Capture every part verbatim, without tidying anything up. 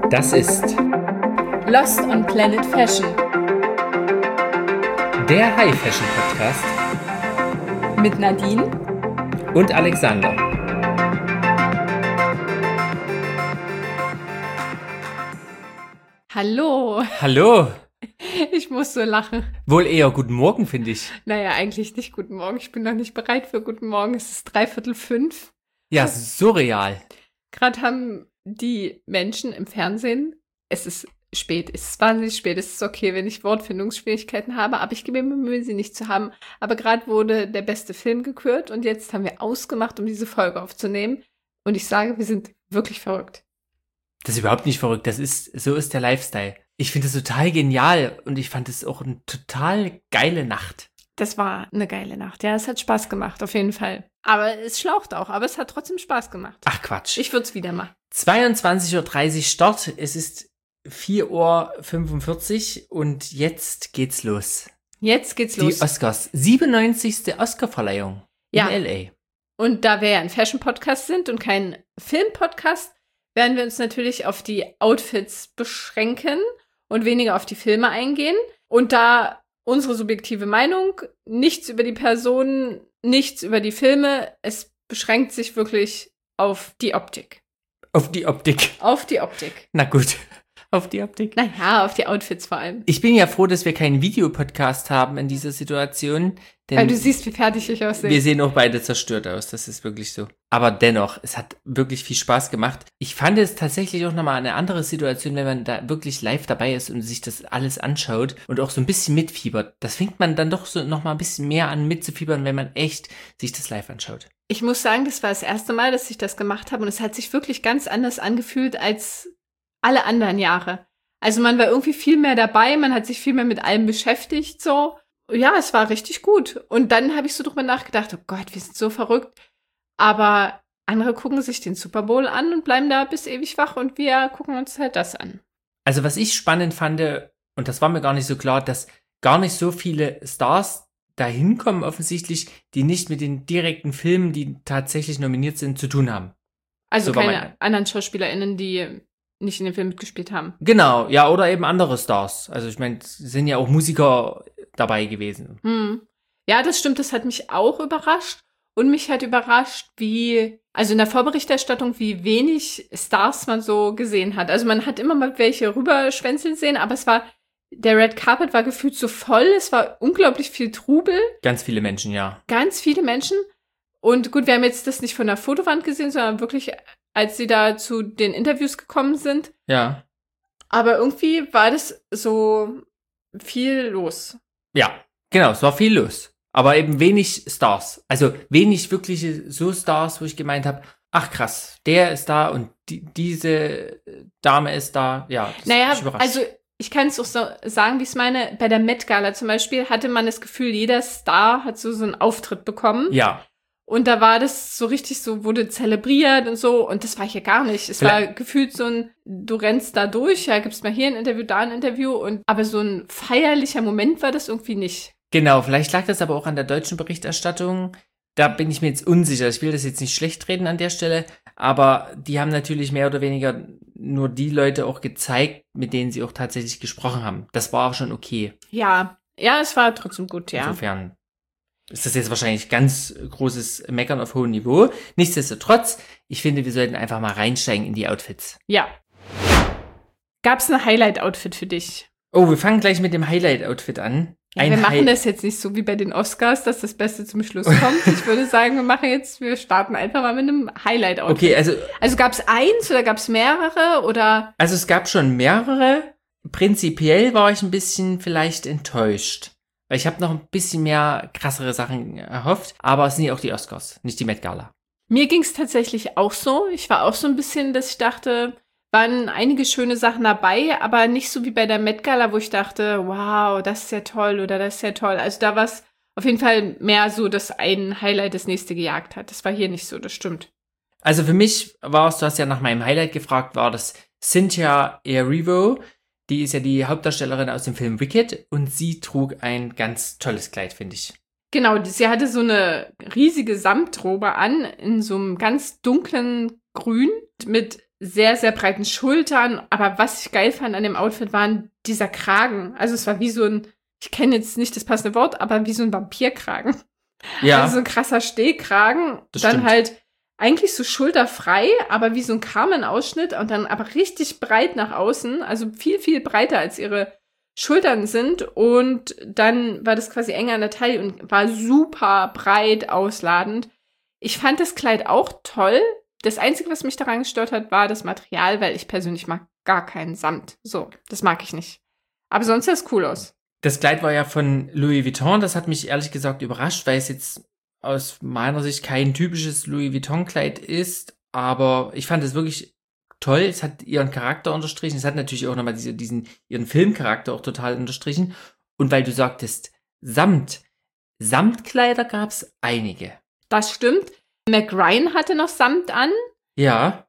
Das ist Lost on Planet Fashion, der High Fashion Podcast mit Nadine und Alexander. Hallo. Hallo. Ich muss so lachen. Wohl eher guten Morgen, finde ich. Naja, eigentlich nicht guten Morgen. Ich bin noch nicht bereit für guten Morgen. Es ist dreiviertel fünf. Ja, surreal. Gerade haben die Menschen im Fernsehen, es ist spät, es ist wahnsinnig spät, es ist okay, wenn ich Wortfindungsschwierigkeiten habe, aber ich gebe mir Mühe, sie nicht zu haben. Aber gerade wurde der beste Film gekürt und jetzt haben wir ausgemacht, um diese Folge aufzunehmen. Und ich sage, wir sind wirklich verrückt. Das ist überhaupt nicht verrückt, das ist, so ist der Lifestyle. Ich finde es total genial und ich fand es auch eine total geile Nacht. Das war eine geile Nacht. Ja, es hat Spaß gemacht, auf jeden Fall. Aber es schlaucht auch, aber es hat trotzdem Spaß gemacht. Ach Quatsch. Ich würde es wieder machen. zweiundzwanzig Uhr dreißig Start, es ist vier Uhr fünfundvierzig und jetzt geht's los. Jetzt geht's los. Die Oscars, siebenundneunzigste Oscarverleihung ja. in L A. Und da wir ja ein Fashion-Podcast sind und kein Film-Podcast, werden wir uns natürlich auf die Outfits beschränken und weniger auf die Filme eingehen. Und da unsere subjektive Meinung, nichts über die Personen, nichts über die Filme, es beschränkt sich wirklich auf die Optik. Auf die Optik. Auf die Optik. Na gut, auf die Optik. Naja, auf die Outfits vor allem. Ich bin ja froh, dass wir keinen Videopodcast haben in dieser Situation. Denn weil du siehst, wie fertig ich aussehe. Wir sehen auch beide zerstört aus, das ist wirklich so. Aber dennoch, es hat wirklich viel Spaß gemacht. Ich fand es tatsächlich auch nochmal eine andere Situation, wenn man da wirklich live dabei ist und sich das alles anschaut und auch so ein bisschen mitfiebert. Das fängt man dann doch so nochmal ein bisschen mehr an mitzufiebern, wenn man echt sich das live anschaut. Ich muss sagen, das war das erste Mal, dass ich das gemacht habe und es hat sich wirklich ganz anders angefühlt als alle anderen Jahre. Also man war irgendwie viel mehr dabei, man hat sich viel mehr mit allem beschäftigt, so. Ja, es war richtig gut. Und dann habe ich so drüber nachgedacht, oh Gott, wir sind so verrückt. Aber andere gucken sich den Super Bowl an und bleiben da bis ewig wach und wir gucken uns halt das an. Also was ich spannend fand, und das war mir gar nicht so klar, dass gar nicht so viele Stars da hinkommen offensichtlich, die nicht mit den direkten Filmen, die tatsächlich nominiert sind, zu tun haben. Also so keine anderen SchauspielerInnen, die nicht in dem Film mitgespielt haben. Genau, ja, oder eben andere Stars. Also ich meine, es sind ja auch Musiker dabei gewesen. Hm. Ja, das stimmt, das hat mich auch überrascht. Und mich hat überrascht, wie, also in der Vorberichterstattung, wie wenig Stars man so gesehen hat. Also man hat immer mal welche rüberschwänzeln sehen, aber es war, der Red Carpet war gefühlt so voll, es war unglaublich viel Trubel. Ganz viele Menschen, ja. Ganz viele Menschen. Und gut, wir haben jetzt das nicht von der Fotowand gesehen, sondern wirklich, als sie da zu den Interviews gekommen sind. Ja. Aber irgendwie war das so viel los. Ja, genau, es war viel los. Aber eben wenig Stars. Also wenig wirkliche so Stars, wo ich gemeint habe, ach krass, der ist da und die, diese Dame ist da. Ja, das naja, hat mich überrascht. Also ich kann es auch so sagen, wie ich es meine. Bei der Met Gala zum Beispiel hatte man das Gefühl, jeder Star hat so, so einen Auftritt bekommen. Ja. Und da war das so richtig so, wurde zelebriert und so. Und das war hier gar nicht. Es Vielleicht war gefühlt so ein, du rennst da durch, ja, gibst mal hier ein Interview, da ein Interview. Und aber so ein feierlicher Moment war das irgendwie nicht. Genau, vielleicht lag das aber auch an der deutschen Berichterstattung. Da bin ich mir jetzt unsicher. Ich will das jetzt nicht schlecht reden an der Stelle. Aber die haben natürlich mehr oder weniger nur die Leute auch gezeigt, mit denen sie auch tatsächlich gesprochen haben. Das war auch schon okay. Ja, ja, es war trotzdem gut, ja. Insofern ist das jetzt wahrscheinlich ganz großes Meckern auf hohem Niveau. Nichtsdestotrotz, ich finde, wir sollten einfach mal reinsteigen in die Outfits. Ja. Gab's ein Highlight-Outfit für dich? Oh, wir fangen gleich mit dem Highlight-Outfit an. Ja, wir machen Hi- das jetzt nicht so wie bei den Oscars, dass das Beste zum Schluss kommt. Ich würde sagen, wir machen jetzt, wir starten einfach mal mit einem Highlight-Outfit. Okay, also. Also gab's eins oder gab's mehrere oder? Also es gab schon mehrere. Prinzipiell war ich ein bisschen vielleicht enttäuscht. Weil ich habe noch ein bisschen mehr krassere Sachen erhofft. Aber es sind ja auch die Oscars, nicht die Met Gala. Mir ging's tatsächlich auch so. Ich war auch so ein bisschen, dass ich dachte, waren einige schöne Sachen dabei, aber nicht so wie bei der Met Gala, wo ich dachte, wow, das ist ja toll oder das ist ja toll. Also da war es auf jeden Fall mehr so, dass ein Highlight das nächste gejagt hat. Das war hier nicht so, das stimmt. Also für mich war es, du hast ja nach meinem Highlight gefragt, war das Cynthia Erivo. Die ist ja die Hauptdarstellerin aus dem Film Wicked und sie trug ein ganz tolles Kleid, finde ich. Genau, sie hatte so eine riesige Samtrobe an, in so einem ganz dunklen Grün mit sehr, sehr breiten Schultern. Aber was ich geil fand an dem Outfit, waren dieser Kragen. Also es war wie so ein, ich kenne jetzt nicht das passende Wort, aber wie so ein Vampirkragen. Ja. Also so ein krasser Stehkragen. Das dann stimmt. halt eigentlich so schulterfrei, aber wie so ein Carmen-Ausschnitt und dann aber richtig breit nach außen. Also viel, viel breiter als ihre Schultern sind. Und dann war das quasi enger an der Taille und war super breit ausladend. Ich fand das Kleid auch toll. Das Einzige, was mich daran gestört hat, war das Material, weil ich persönlich mag gar keinen Samt. So, das mag ich nicht. Aber sonst sah es cool aus. Das Kleid war ja von Louis Vuitton. Das hat mich ehrlich gesagt überrascht, weil es jetzt aus meiner Sicht kein typisches Louis Vuitton-Kleid ist. Aber ich fand es wirklich toll. Es hat ihren Charakter unterstrichen. Es hat natürlich auch nochmal diese, diesen, ihren Filmcharakter auch total unterstrichen. Und weil du sagtest, Samt. Samtkleider gab es einige. Das stimmt. Meg Ryan hatte noch Samt an. Ja.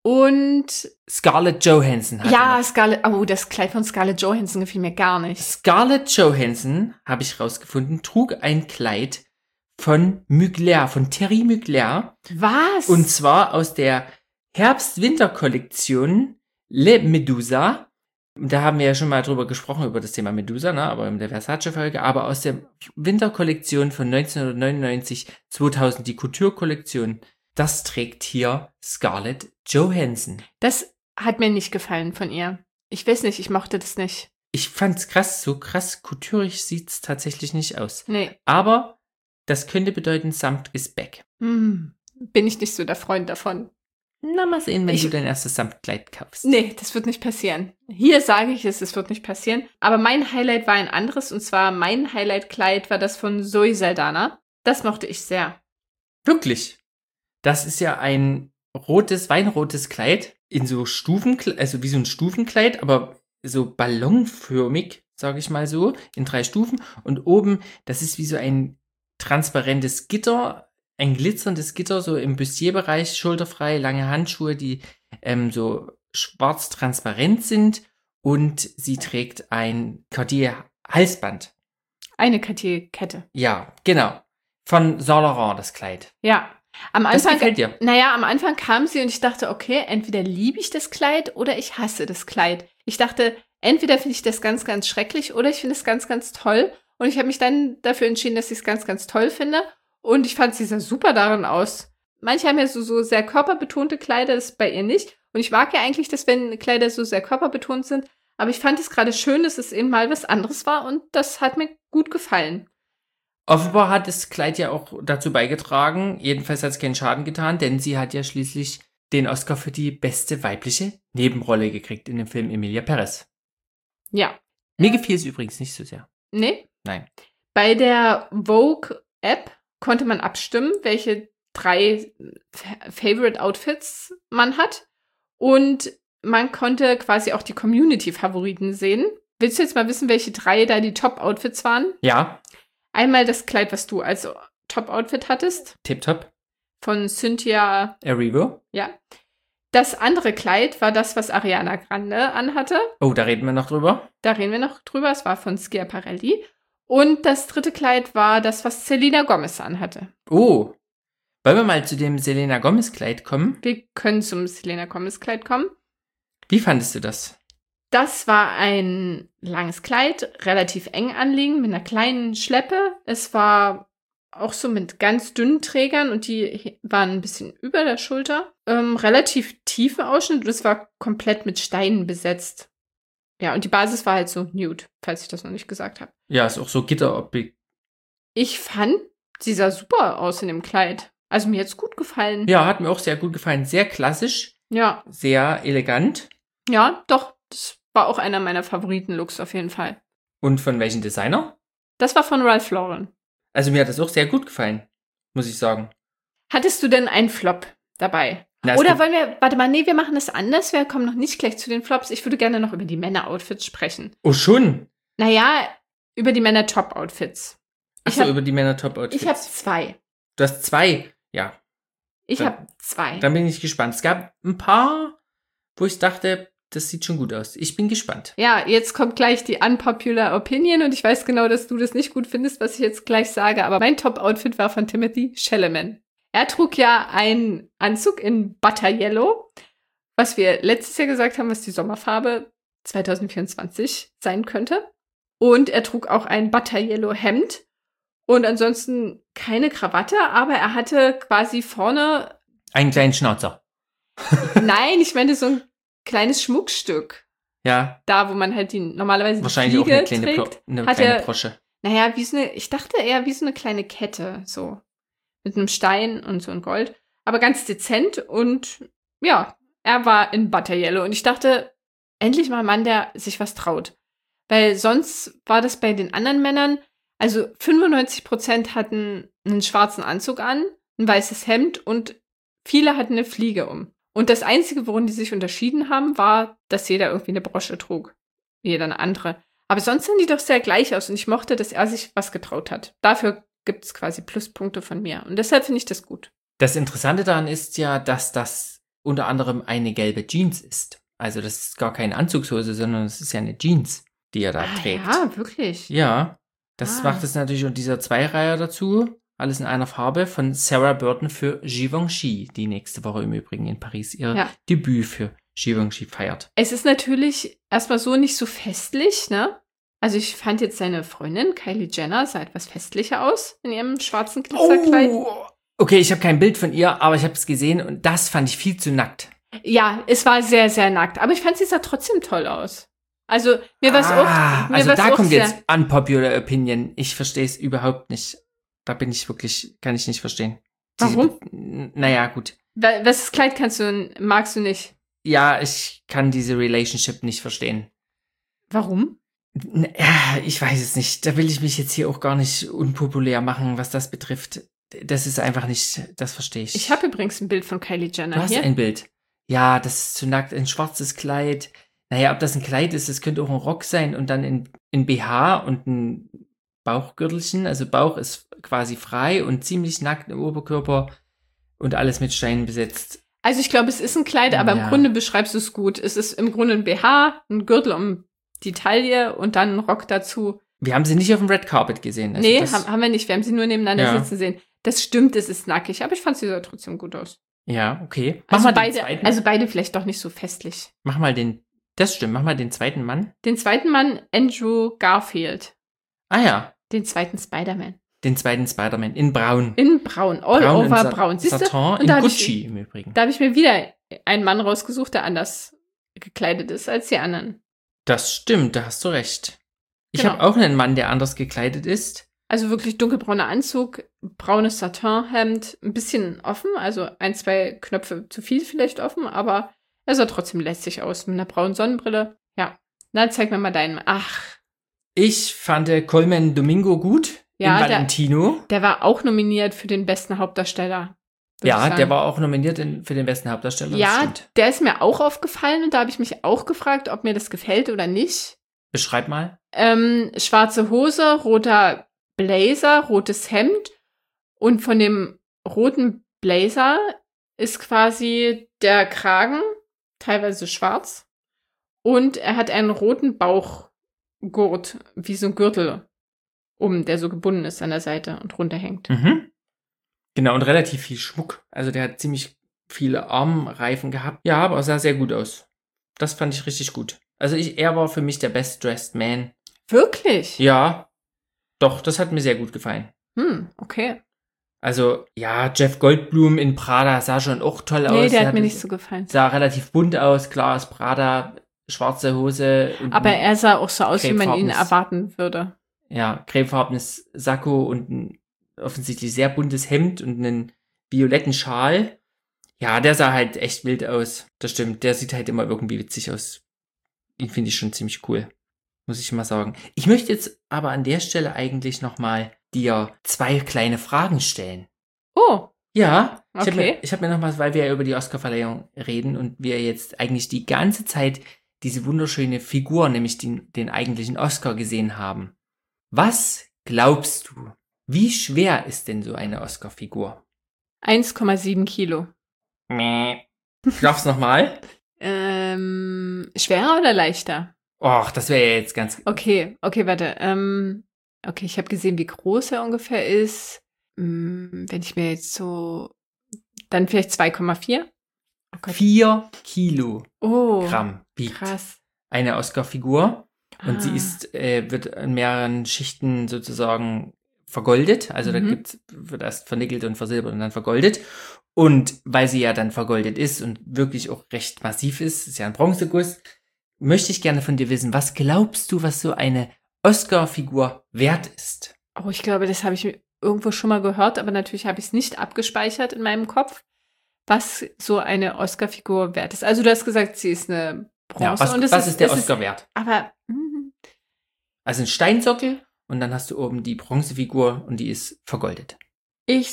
Und Scarlett Johansson hatte ja, noch. Scarlett, oh, das Kleid von Scarlett Johansson gefiel mir gar nicht. Scarlett Johansson, habe ich rausgefunden, trug ein Kleid von Mugler, von Thierry Mugler. Was? Und zwar aus der Herbst-Winter-Kollektion Le Medusa. Da haben wir ja schon mal drüber gesprochen, über das Thema Medusa, ne? Aber in der Versace-Folge. Aber aus der Winterkollektion von neunzehnhundertneunundneunzig, zweitausend, die Couture-Kollektion. Das trägt hier Scarlett Johansson. Das hat mir nicht gefallen von ihr. Ich weiß nicht, ich mochte das nicht. Ich fand's krass, so krass couturig sieht's tatsächlich nicht aus. Nee. Aber das könnte bedeuten, Samt ist back. Hm, bin ich nicht so der Freund davon. Na, mal sehen, wenn Ich- du dein erstes Samtkleid kaufst. Nee, das wird nicht passieren. Hier sage ich es, es wird nicht passieren. Aber mein Highlight war ein anderes. Und zwar mein Highlight-Kleid war das von Zoe Saldana. Das mochte ich sehr. Wirklich. Das ist ja ein rotes, weinrotes Kleid in so Stufen, also wie so ein Stufenkleid, aber so ballonförmig, sage ich mal so, in drei Stufen. Und oben, das ist wie so ein transparentes Gitter, ein glitzerndes Gitter, so im Bustier-Bereich, schulterfrei, lange Handschuhe, die ähm, so schwarz transparent sind. Und sie trägt ein Cartier-Halsband. Eine Cartier-Kette. Ja, genau. Von Saint Laurent, das Kleid. Ja. Am Das Anfang, gefällt dir. naja, am Anfang kam sie und ich dachte, okay, entweder liebe ich das Kleid oder ich hasse das Kleid. Ich dachte, entweder finde ich das ganz, ganz schrecklich oder ich finde es ganz, ganz toll. Und ich habe mich dann dafür entschieden, dass ich es ganz, ganz toll finde. Und ich fand, sie sah super darin aus. Manche haben ja so, so sehr körperbetonte Kleider, das ist bei ihr nicht. Und ich mag ja eigentlich, dass wenn Kleider so sehr körperbetont sind. Aber ich fand es gerade schön, dass es eben mal was anderes war und das hat mir gut gefallen. Offenbar hat das Kleid ja auch dazu beigetragen, jedenfalls hat es keinen Schaden getan, denn sie hat ja schließlich den Oscar für die beste weibliche Nebenrolle gekriegt in dem Film Emilia Perez. Ja. Mir gefiel es übrigens nicht so sehr. Nee? Nein. Bei der Vogue-App konnte man abstimmen, welche drei Fa- Favorite Outfits man hat. Und man konnte quasi auch die Community-Favoriten sehen. Willst du jetzt mal wissen, welche drei da die Top-Outfits waren? Ja, Einmal das Kleid, was du als Top-Outfit hattest, tipptopp. von Cynthia, Erivo. ja. Das andere Kleid war das, was Ariana Grande anhatte. Oh, da reden wir noch drüber. Da reden wir noch drüber. Es war von Schiaparelli. Und das dritte Kleid war das, was Selena Gomez anhatte. Oh, wollen wir mal zu dem Selena Gomez Kleid kommen? Wir können zum Selena Gomez Kleid kommen. Wie fandest du das? Das war ein langes Kleid, relativ eng anliegend, mit einer kleinen Schleppe. Es war auch so mit ganz dünnen Trägern und die waren ein bisschen über der Schulter. Ähm, relativ tiefen Ausschnitt und es war komplett mit Steinen besetzt. Ja, und die Basis war halt so nude, falls ich das noch nicht gesagt habe. Ja, ist auch so Gitteroptik. Ich fand, sie sah super aus in dem Kleid. Also mir hat's gut gefallen. Ja, hat mir auch sehr gut gefallen. Sehr klassisch, Ja, sehr elegant. ja, doch. Das war auch einer meiner Favoriten-Looks auf jeden Fall. Und von welchem Designer? Das war von Ralph Lauren. Also mir hat das auch sehr gut gefallen, muss ich sagen. Hattest du denn einen Flop dabei? Na, es Oder gibt- wollen wir, warte mal, nee, wir machen das anders. Wir kommen noch nicht gleich zu den Flops. Ich würde gerne noch über die Männer-Outfits sprechen. Oh, schon? Naja, über die Männer-Top-Outfits. Ich Achso, hab- über die Männer-Top-Outfits. Ich habe zwei. Du hast zwei. Ja, Ich Dann- habe zwei. dann bin ich gespannt. Es gab ein paar, wo ich dachte, das sieht schon gut aus. Ich bin gespannt. Ja, jetzt kommt gleich die unpopular Opinion und ich weiß genau, dass du das nicht gut findest, was ich jetzt gleich sage, aber mein Top-Outfit war von Timothy Chalamet. Er trug ja einen Anzug in Butter Yellow was wir letztes Jahr gesagt haben, was die Sommerfarbe zwanzig vierundzwanzig sein könnte. Und er trug auch ein Butter Yellow Hemd und ansonsten keine Krawatte, aber er hatte quasi vorne... Einen kleinen Schnauzer. Nein, ich meine so ein kleines Schmuckstück. Ja. Da, wo man halt die normalerweise Wahrscheinlich die Fliege auch eine kleine, trägt, Plo- eine hat kleine er, Brosche. Naja, wie so eine, ich dachte eher wie so eine kleine Kette, so. Mit einem Stein und so ein Gold. Aber ganz dezent und ja, er war in Butter Yellow. Und ich dachte, endlich mal ein Mann, der sich was traut. Weil sonst war das bei den anderen Männern, also fünfundneunzig Prozent hatten einen schwarzen Anzug an, ein weißes Hemd und viele hatten eine Fliege um. Und das Einzige, worin die sich unterschieden haben, war, dass jeder irgendwie eine Brosche trug. Jeder eine andere. Aber sonst sahen die doch sehr gleich aus und ich mochte, dass er sich was getraut hat. Dafür gibt es quasi Pluspunkte von mir. Und deshalb finde ich das gut. Das Interessante daran ist ja, dass das unter anderem eine gelbe Jeans ist. Also das ist gar keine Anzugshose, sondern es ist ja eine Jeans, die er da Ah, trägt. ja, wirklich. Ja, das Ah. macht es natürlich und dieser Zweireiher dazu. Alles in einer Farbe von Sarah Burton für Givenchy, die nächste Woche im Übrigen in Paris ihr Ja. Debüt für Givenchy feiert. Es ist natürlich erstmal so nicht so festlich, ne? Also ich fand jetzt seine Freundin, Kylie Jenner, sah etwas festlicher aus in ihrem schwarzen Glitzerkleid. Oh, okay, ich habe kein Bild von ihr, aber ich habe es gesehen und das fand ich viel zu nackt. Ja, es war sehr, sehr nackt. Aber ich fand, sie sah trotzdem toll aus. Also mir war es ah, auch mir Also war's da auch kommt sehr, jetzt unpopular opinion. Ich verstehe es überhaupt nicht. Da bin ich wirklich, kann ich nicht verstehen. Warum? Diese, naja, gut. Wa- Was Kleid kannst du, magst du nicht? Ja, ich kann diese Relationship nicht verstehen. Warum? N- Ja, ich weiß es nicht. Da will ich mich jetzt hier auch gar nicht unpopulär machen, was das betrifft. Das ist einfach nicht, das verstehe ich. Ich habe übrigens ein Bild von Kylie Jenner Du hast hier. ein Bild. Ja, das ist zu nackt, ein schwarzes Kleid. Naja, ob das ein Kleid ist, das könnte auch ein Rock sein und dann ein, ein B H und ein Bauchgürtelchen. Also Bauch ist quasi frei und ziemlich nackt im Oberkörper und alles mit Steinen besetzt. Also ich glaube, es ist ein Kleid, aber Ja. im Grunde beschreibst du es gut. Es ist im Grunde ein B H, ein Gürtel um die Taille und dann ein Rock dazu. Wir haben sie nicht auf dem Red Carpet gesehen. Also nee, das, haben, haben wir nicht. Wir haben sie nur nebeneinander Ja. sitzen sehen. Das stimmt, es ist nackig, aber ich fand sie sah trotzdem gut aus. Ja, okay. Mach Also mal den beide, zweiten. also beide vielleicht doch nicht so festlich. Mach mal den, das stimmt, mach mal den zweiten Mann. Den zweiten Mann, Andrew Garfield. Ah ja, Den zweiten Spider-Man. den zweiten Spider-Man in braun. In braun, all braun over und Sa- braun. Siehst du? Satin Und in da habe Gucci ich, im Übrigen. da hab ich mir wieder einen Mann rausgesucht, der anders gekleidet ist als die anderen. Das stimmt, da hast du recht. Ich Genau. habe auch einen Mann, der anders gekleidet ist. Also wirklich dunkelbrauner Anzug, braunes Satinhemd, ein bisschen offen, also ein, zwei Knöpfe zu viel vielleicht offen, aber er sah trotzdem lässig aus mit einer braunen Sonnenbrille. Ja, na, zeig mir mal deinen. Ach, Ich fand äh, Colman Domingo gut Ja, in der- Valentino. der war auch nominiert für den besten Hauptdarsteller. würd ich Ja, sagen. der war auch nominiert in, für den besten Hauptdarsteller. das Ja, stimmt. der ist mir auch aufgefallen und da habe ich mich auch gefragt, ob mir das gefällt oder nicht. Beschreib mal. Ähm, schwarze Hose, roter Blazer, rotes Hemd und von dem roten Blazer ist quasi der Kragen teilweise schwarz und er hat einen roten Bauchgurt, wie so ein Gürtel um, der so gebunden ist an der Seite und runterhängt. Mhm. Genau, und relativ viel Schmuck. Also der hat ziemlich viele Armreifen gehabt. Ja, aber sah sehr gut aus. Das fand ich richtig gut. Also ich, er war für mich der Best Dressed Man. Wirklich? Ja, doch, das hat mir sehr gut gefallen. Hm, okay. Also, ja, Jeff Goldblum in Prada sah schon auch toll aus. Nee, der hat mir hatte- nicht so gefallen. Sah relativ bunt aus, klar ist Prada, schwarze Hose. Und Aber ein, er sah auch so aus, wie man ihn cremefarbenes- erwarten würde. Ja, cremefarbenes Sakko und ein offensichtlich sehr buntes Hemd und einen violetten Schal. Ja, der sah halt echt wild aus. Das stimmt, der sieht halt immer irgendwie witzig aus. Den finde ich schon ziemlich cool. Muss ich mal sagen. Ich möchte jetzt aber an der Stelle eigentlich nochmal dir zwei kleine Fragen stellen. Oh, Ja, ich habe Okay. mir, ich hab mir nochmal, weil wir ja über die Oscarverleihung reden und wir jetzt eigentlich die ganze Zeit diese wunderschöne Figur, nämlich den, den eigentlichen Oscar gesehen haben. Was glaubst du, wie schwer ist denn so eine Oscar-Figur? eins Komma sieben Kilo. Meh. Glaubst nochmal? Ähm, schwerer oder leichter? Och, das wäre ja jetzt ganz... Okay, okay, warte. Ähm, okay, ich habe gesehen, wie groß er ungefähr ist. Hm, wenn ich mir jetzt so, dann vielleicht zwei Komma vier. Gott. Vier Kilogramm Oh, wiegt krass. eine Oscar-Figur. Und Ah. sie ist, äh, wird in mehreren Schichten sozusagen vergoldet. Also da Mhm. gibt's, wird erst vernickelt und versilbert und dann vergoldet. Und weil sie ja dann vergoldet ist und wirklich auch recht massiv ist, ist ja ein Bronzeguss, möchte ich gerne von dir wissen, was glaubst du, was so eine Oscar-Figur wert ist? Oh, ich glaube, das habe ich irgendwo schon mal gehört, aber natürlich habe ich es nicht abgespeichert in meinem Kopf, was so eine Oscar-Figur wert ist. Also du hast gesagt, sie ist eine Bronze. Ja, was und es was ist der es Oscar wert? Aber hm, Also ein Steinsockel und dann hast du oben die Bronzefigur und die ist vergoldet. ich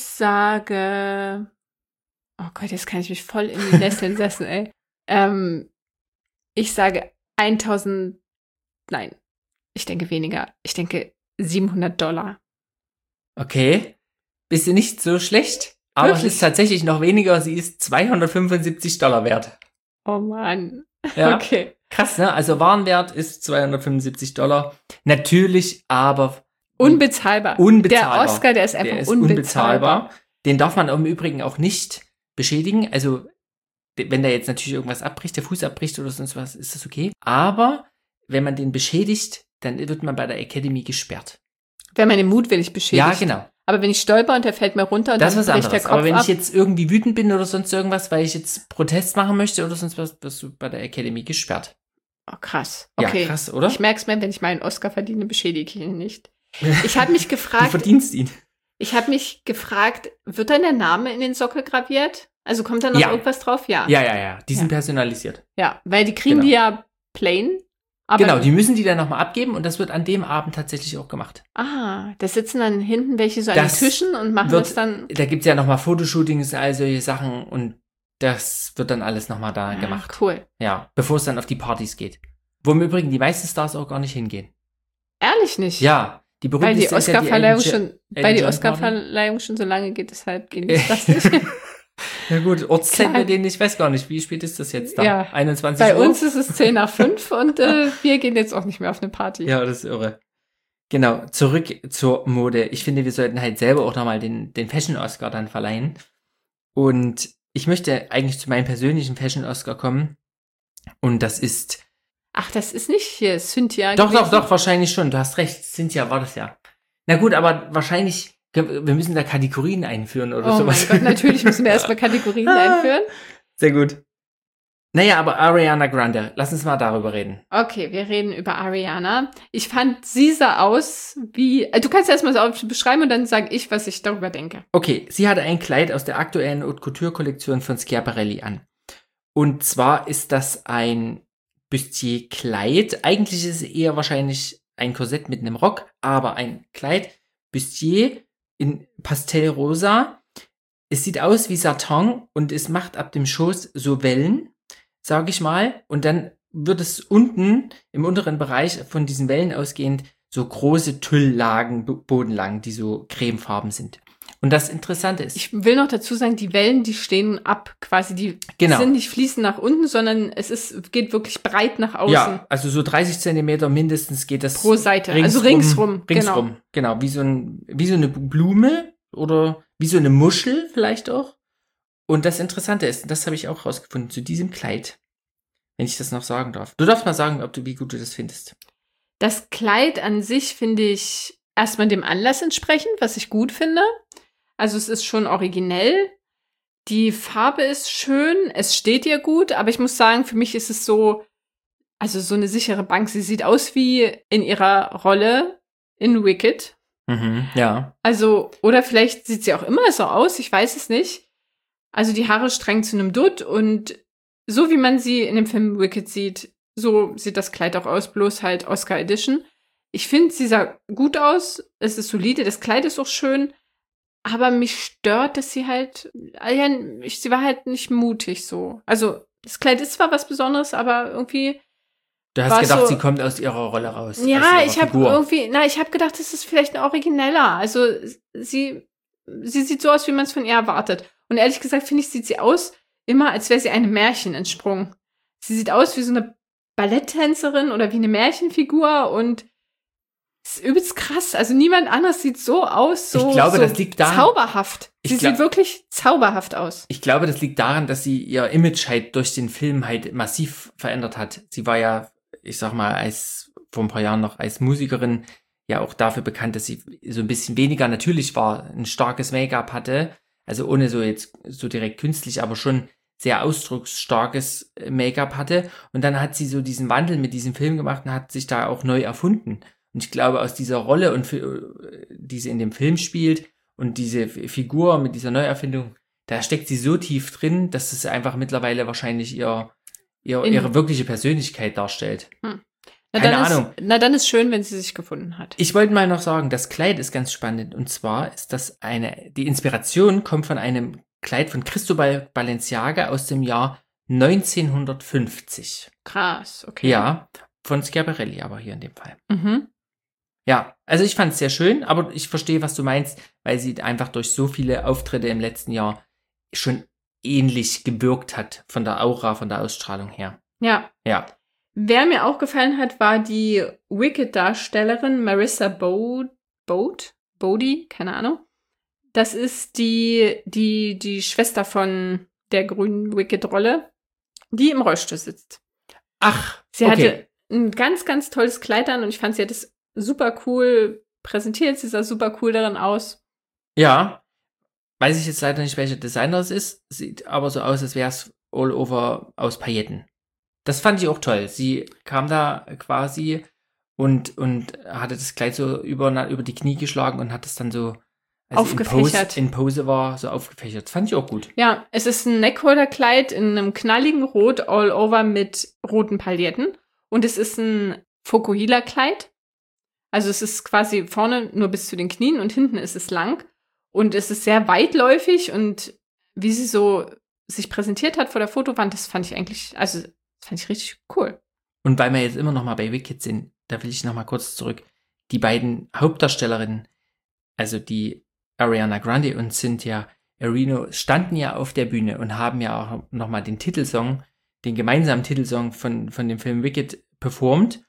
sage, oh Gott, jetzt kann ich mich voll in die Nesseln setzen, ey. Ähm, ich sage tausend, nein, ich denke weniger. Ich denke siebenhundert Dollar. Okay, bist du nicht so schlecht, aber Wirklich? es ist tatsächlich noch weniger. Sie ist zweihundertfünfundsiebzig Dollar wert. Oh Mann. Ja, Okay. krass, ne? Also Warenwert ist zweihundertfünfundsiebzig Dollar. Natürlich, aber Unbezahlbar. unbezahlbar. Der Oscar, der ist einfach Der ist unbezahlbar. unbezahlbar. Den darf man im Übrigen auch nicht beschädigen. Also, wenn da jetzt natürlich irgendwas abbricht, der Fuß abbricht oder sonst was, ist das okay. Aber wenn man den beschädigt, dann wird man bei der Academy gesperrt. Wenn man ihn mutwillig beschädigt. Ja, genau. Aber wenn ich stolper und der fällt mir runter und Das ist dann was bricht der anderes. Kopf Aber wenn ab. ich jetzt irgendwie wütend bin oder sonst irgendwas, weil ich jetzt Protest machen möchte oder sonst was, wirst du bei der Academy gesperrt. Oh, krass. Ja, Okay. krass, oder? Ich merke es mir, wenn ich meinen Oscar verdiene, beschädige ich ihn nicht. Ich habe mich Du gefragt, verdienst ihn. ich habe mich gefragt, wird dann der Name in den Sockel graviert? Also kommt da noch Ja. irgendwas drauf? Ja. Ja, ja, ja. Die sind Ja. personalisiert. Ja, weil die kriegen Genau. die ja plain. Aber Genau, die müssen die dann nochmal abgeben und das wird an dem Abend tatsächlich auch gemacht. Ah, da sitzen dann hinten welche so an Das den Tischen und machen wird- das dann. Da gibt's ja nochmal Fotoshootings, all solche Sachen und das wird dann alles nochmal da Ah, gemacht. cool. Ja, bevor es dann auf die Partys geht. Wo im Übrigen die meisten Stars auch gar nicht hingehen. Ehrlich nicht. Ja, die Weil die berühmteste ist ja Oscarverleihung Elton schon, John- weil die John Oscarverleihung schon so lange geht, deshalb gehen die das nicht. Ja gut, Ortszeit Klar. bei denen, ich weiß gar nicht, wie spät ist das jetzt da? Ja. einundzwanzig Bei Uhr? uns ist es zehn nach fünf und äh, wir gehen jetzt auch nicht mehr auf eine Party. Ja, das ist irre. Genau, zurück zur Mode. Ich finde, wir sollten halt selber auch nochmal den, den Fashion-Oscar dann verleihen. Und ich möchte eigentlich zu meinem persönlichen Fashion-Oscar kommen. Und das ist... Ach, das ist nicht hier Cynthia. Doch, gewesen? doch, doch, wahrscheinlich schon. Du hast recht. Cynthia war das ja. Na gut, aber wahrscheinlich... Wir müssen da Kategorien einführen oder Oh sowas. mein Gott, natürlich müssen wir erstmal Kategorien einführen. Sehr gut. Naja, aber Ariana Grande, lass uns mal darüber reden. Okay, wir reden über Ariana. Ich fand, sie sah aus wie. Äh, du kannst erstmal so beschreiben und dann sage ich, was ich darüber denke. Okay, sie hatte ein Kleid aus der aktuellen Haute Couture-Kollektion von Schiaparelli an. Und zwar ist das ein Bustier-Kleid. Eigentlich ist es eher wahrscheinlich ein Korsett mit einem Rock, aber ein Kleid. Bustier in Pastellrosa. Es sieht aus wie Satin und es macht ab dem Schoß so Wellen, sage ich mal. Und dann wird es unten im unteren Bereich von diesen Wellen ausgehend so große Tülllagen bodenlang, die so cremefarben sind. Und das Interessante ist, Ich will noch dazu sagen, die Wellen, die stehen ab, quasi, die Genau. sind nicht fließend nach unten, sondern es ist, geht wirklich breit nach außen. ja, also so dreißig Zentimeter mindestens geht das Pro Seite, also ringsrum, ringsrum, genau, wie so ein, wie so eine Blume oder wie so eine Muschel vielleicht auch. Und das Interessante ist, das habe ich auch rausgefunden, zu diesem Kleid, wenn ich das noch sagen darf. Du darfst mal sagen, ob du, wie gut du das findest. Das Kleid an sich finde ich erstmal dem Anlass entsprechend, was ich gut finde. Also es ist schon originell. Die Farbe ist schön, es steht ihr gut, aber ich muss sagen, für mich ist es so, also so eine sichere Bank. Sie sieht aus wie in ihrer Rolle in Wicked. Mhm, ja. Also, oder vielleicht sieht sie auch immer so aus, ich weiß es nicht. Also die Haare streng zu einem Dutt und so wie man sie in dem Film Wicked sieht, so sieht das Kleid auch aus, bloß halt Oscar Edition. Ich finde, sie sah gut aus, es ist solide, das Kleid ist auch schön, aber mich stört, dass sie halt, ja, ich, sie war halt nicht mutig so. Also das Kleid ist zwar was Besonderes, aber irgendwie Du hast War gedacht, so- sie kommt aus ihrer Rolle raus. aus ja, ihrer ich habe Figur. irgendwie, na, ich habe gedacht, das ist vielleicht ein origineller. Also sie, sie sieht so aus, wie man es von ihr erwartet. Und ehrlich gesagt, finde ich, sieht sie aus immer, als wäre sie einem Märchen entsprungen. Sie sieht aus wie so eine Balletttänzerin oder wie eine Märchenfigur und Das ist übelst krass. Also niemand anderes sieht so aus, so, ich glaube, so das liegt daran, zauberhaft. Sie ich glaub, sieht wirklich zauberhaft aus. Ich glaube, das liegt daran, dass sie ihr Image halt durch den Film halt massiv verändert hat. Sie war ja, ich sag mal, als vor ein paar Jahren noch als Musikerin ja auch dafür bekannt, dass sie so ein bisschen weniger natürlich war, ein starkes Make-up hatte, also ohne so jetzt so direkt künstlich, aber schon sehr ausdrucksstarkes Make-up hatte. Und dann hat sie so diesen Wandel mit diesem Film gemacht und hat sich da auch neu erfunden. Und ich glaube, aus dieser Rolle, und die sie in dem Film spielt und diese Figur mit dieser Neuerfindung, da steckt sie so tief drin, dass es einfach mittlerweile wahrscheinlich ihr, ihr ihre wirkliche Persönlichkeit darstellt. Hm. Na, Keine dann Ahnung. Ist, na, dann ist schön, wenn sie sich gefunden hat. Ich wollte mal noch sagen, das Kleid ist ganz spannend. Und zwar ist das eine, die Inspiration kommt von einem Kleid von Cristobal Balenciaga aus dem Jahr neunzehnhundertfünfzig. Krass, okay. Ja, von Schiaparelli aber hier in dem Fall. Mhm. Ja, also ich fand es sehr schön, aber ich verstehe, was du meinst, weil sie einfach durch so viele Auftritte im letzten Jahr schon ähnlich gewirkt hat von der Aura, von der Ausstrahlung her. Ja. Ja. Wer mir auch gefallen hat, war die Wicked-Darstellerin Marissa Bo- Bode, Bodie, keine Ahnung. Das ist die, die, die Schwester von der grünen Wicked-Rolle, die im Rollstuhl sitzt. Ach, Sie okay. hatte ein ganz, ganz tolles Kleid an und ich fand, sie hat es super cool präsentiert. Sie sah super cool darin aus. Ja, weiß ich jetzt leider nicht, welcher Designer es ist, sieht aber so aus, als wäre es all over aus Pailletten. Das fand ich auch toll. Sie kam da quasi und, und hatte das Kleid so über, über die Knie geschlagen und hat es dann so, als aufgefächert. In Pose, in Pose war, so aufgefächert. Das fand ich auch gut. Ja, es ist ein Neckholder-Kleid in einem knalligen Rot all over mit roten Pailletten. Und es ist ein Fokuhila-Kleid. Also es ist quasi vorne nur bis zu den Knien und hinten ist es lang. Und es ist sehr weitläufig und wie sie so sich präsentiert hat vor der Fotowand, das fand ich eigentlich, also das fand ich richtig cool. Und weil wir jetzt immer noch mal bei Wicked sind, da will ich noch mal kurz zurück. Die beiden Hauptdarstellerinnen, also die Ariana Grande und Cynthia Erivo, standen ja auf der Bühne und haben ja auch noch mal den Titelsong, den gemeinsamen Titelsong von, von dem Film Wicked performt.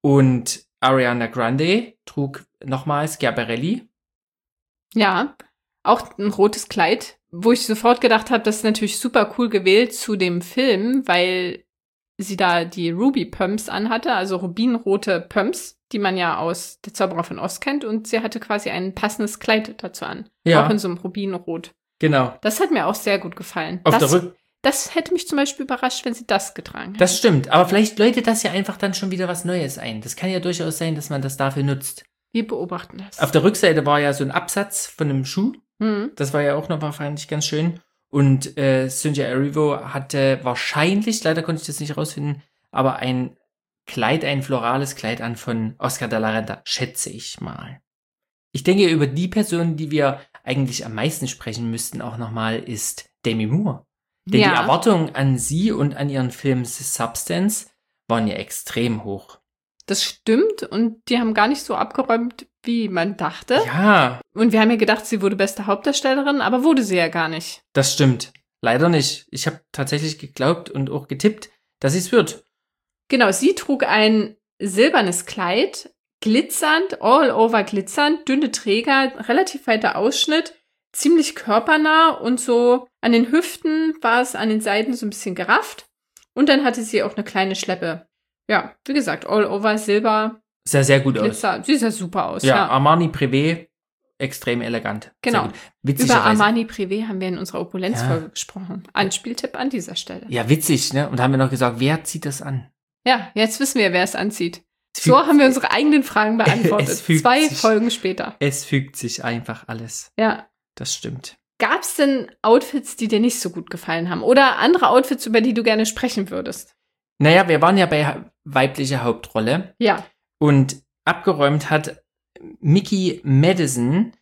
Und Ariana Grande trug nochmals Schiaparelli. Ja, auch ein rotes Kleid, wo ich sofort gedacht habe, das ist natürlich super cool gewählt zu dem Film, weil sie da die Ruby Pumps anhatte, also rubinrote Pumps, die man ja aus Der Zauberer von Oz kennt, und sie hatte quasi ein passendes Kleid dazu an. Ja. Auch in so einem Rubinrot. Genau. Das hat mir auch sehr gut gefallen. Auf das, der Rück- das hätte mich zum Beispiel überrascht, wenn sie das getragen hätte. Das stimmt, aber vielleicht läutet das ja einfach dann schon wieder was Neues ein. Das kann ja durchaus sein, dass man das dafür nutzt. Wir beobachten das. Auf der Rückseite war ja so ein Absatz von einem Schuh. Mhm. Das war ja auch nochmal, fand ich, ganz schön. Und äh, Cynthia Erivo hatte wahrscheinlich, leider konnte ich das nicht rausfinden, aber ein Kleid, ein florales Kleid an von Oscar de la Renta, schätze ich mal. Ich denke, über die Person, die wir eigentlich am meisten sprechen müssten, auch nochmal, ist Demi Moore. Denn Ja. die Erwartungen an sie und an ihren Film Substance waren ja extrem hoch. Das stimmt und die haben gar nicht so abgeräumt, wie man dachte. Ja, Und wir haben ja gedacht, sie wurde beste Hauptdarstellerin, aber wurde sie ja gar nicht. das stimmt. Leider nicht. Ich habe tatsächlich geglaubt und auch getippt, dass sie es wird. Genau, sie trug ein silbernes Kleid, glitzernd, all over glitzernd, dünne Träger, relativ weiter Ausschnitt, ziemlich körpernah und so an den Hüften war es an den Seiten so ein bisschen gerafft. Und dann hatte sie auch eine kleine Schleppe. Ja, wie gesagt, all over Silber, Sah sehr gut Glitzer. aus. Sie sah super aus, Ja, ja. Armani Privé, extrem elegant. Genau. Sehr gut. Über Witzigerweise. Armani Privé haben wir in unserer Opulenzfolge Ja. gesprochen. Anspieltipp an dieser Stelle. Ja, witzig, ne? Und da haben wir noch gesagt, wer zieht das an? Ja, jetzt wissen wir, wer es anzieht. Es So fügt- haben wir unsere eigenen Fragen beantwortet. Es fügt Zwei sich. Folgen später. Es fügt sich einfach alles. Ja. Das stimmt. Gab es denn Outfits, die dir nicht so gut gefallen haben? Oder andere Outfits, über die du gerne sprechen würdest? Naja, wir waren ja bei ha- weiblicher Hauptrolle Ja. und abgeräumt hat Mickey Madison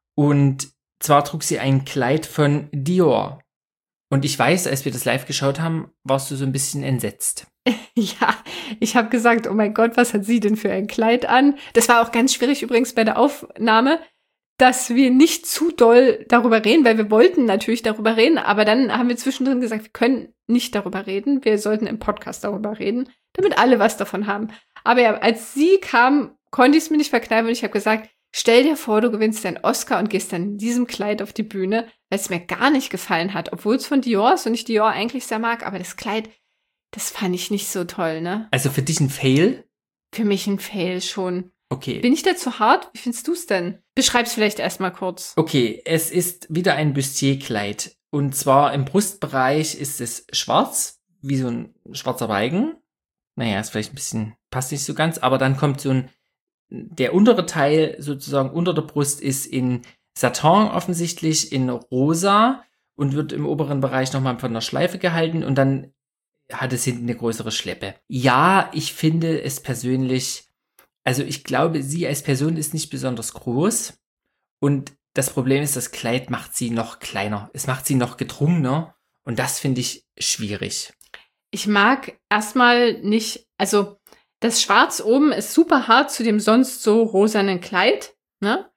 und zwar trug sie ein Kleid von Dior. Und ich weiß, als wir das live geschaut haben, warst du so ein bisschen entsetzt. Ja, ich habe gesagt, oh mein Gott, was hat sie denn für ein Kleid an? Das war auch ganz schwierig übrigens bei der Aufnahme, dass wir nicht zu doll darüber reden, weil wir wollten natürlich darüber reden, aber dann haben wir zwischendrin gesagt, wir können nicht darüber reden, wir sollten im Podcast darüber reden, damit alle was davon haben. Aber ja, als sie kam, konnte ich es mir nicht verkneifen und ich habe gesagt, stell dir vor, du gewinnst deinen Oscar und gehst dann in diesem Kleid auf die Bühne, weil es mir gar nicht gefallen hat, obwohl es von Dior ist und ich Dior eigentlich sehr mag, aber das Kleid, das fand ich nicht so toll, ne? Also für dich ein Fail? Für mich ein Fail schon. Okay. Bin ich da zu hart? Wie findest du es denn? Beschreib's vielleicht erstmal kurz. Okay, es ist wieder ein Bustier-Kleid. Und zwar im Brustbereich ist es schwarz, wie so ein schwarzer Reigen. Naja, ist vielleicht ein bisschen, passt nicht so ganz, aber dann kommt so ein, der untere Teil sozusagen unter der Brust ist in Satin offensichtlich, in rosa und wird im oberen Bereich nochmal von einer Schleife gehalten und dann hat es hinten eine größere Schleppe. Ja, ich finde es persönlich, also ich glaube, sie als Person ist nicht besonders groß und das Problem ist, das Kleid macht sie noch kleiner. Es macht sie noch gedrungener und das finde ich schwierig. Ich mag erstmal nicht, also das Schwarz oben ist super hart zu dem sonst so rosanen Kleid, ne?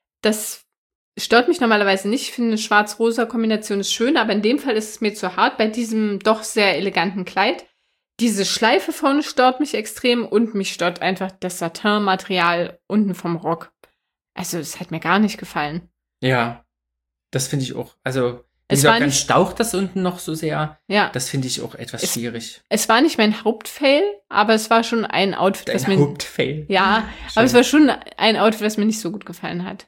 Das stört mich normalerweise nicht. Ich finde, eine Schwarz-Rosa-Kombination ist schön, aber in dem Fall ist es mir zu hart bei diesem doch sehr eleganten Kleid. Diese Schleife vorne stört mich extrem und mich stört einfach das Satin-Material unten vom Rock. Also, es hat mir gar nicht gefallen. Ja, das finde ich auch. Also, wie Es gesagt, war dann nicht- staucht das unten noch so sehr. Ja, Das finde ich auch etwas Es- schwierig. es war nicht mein Hauptfail, aber es war schon ein Outfit, was Dein mir... Hauptfail. Ja, aber es war schon ein Outfit, was mir nicht so gut gefallen hat.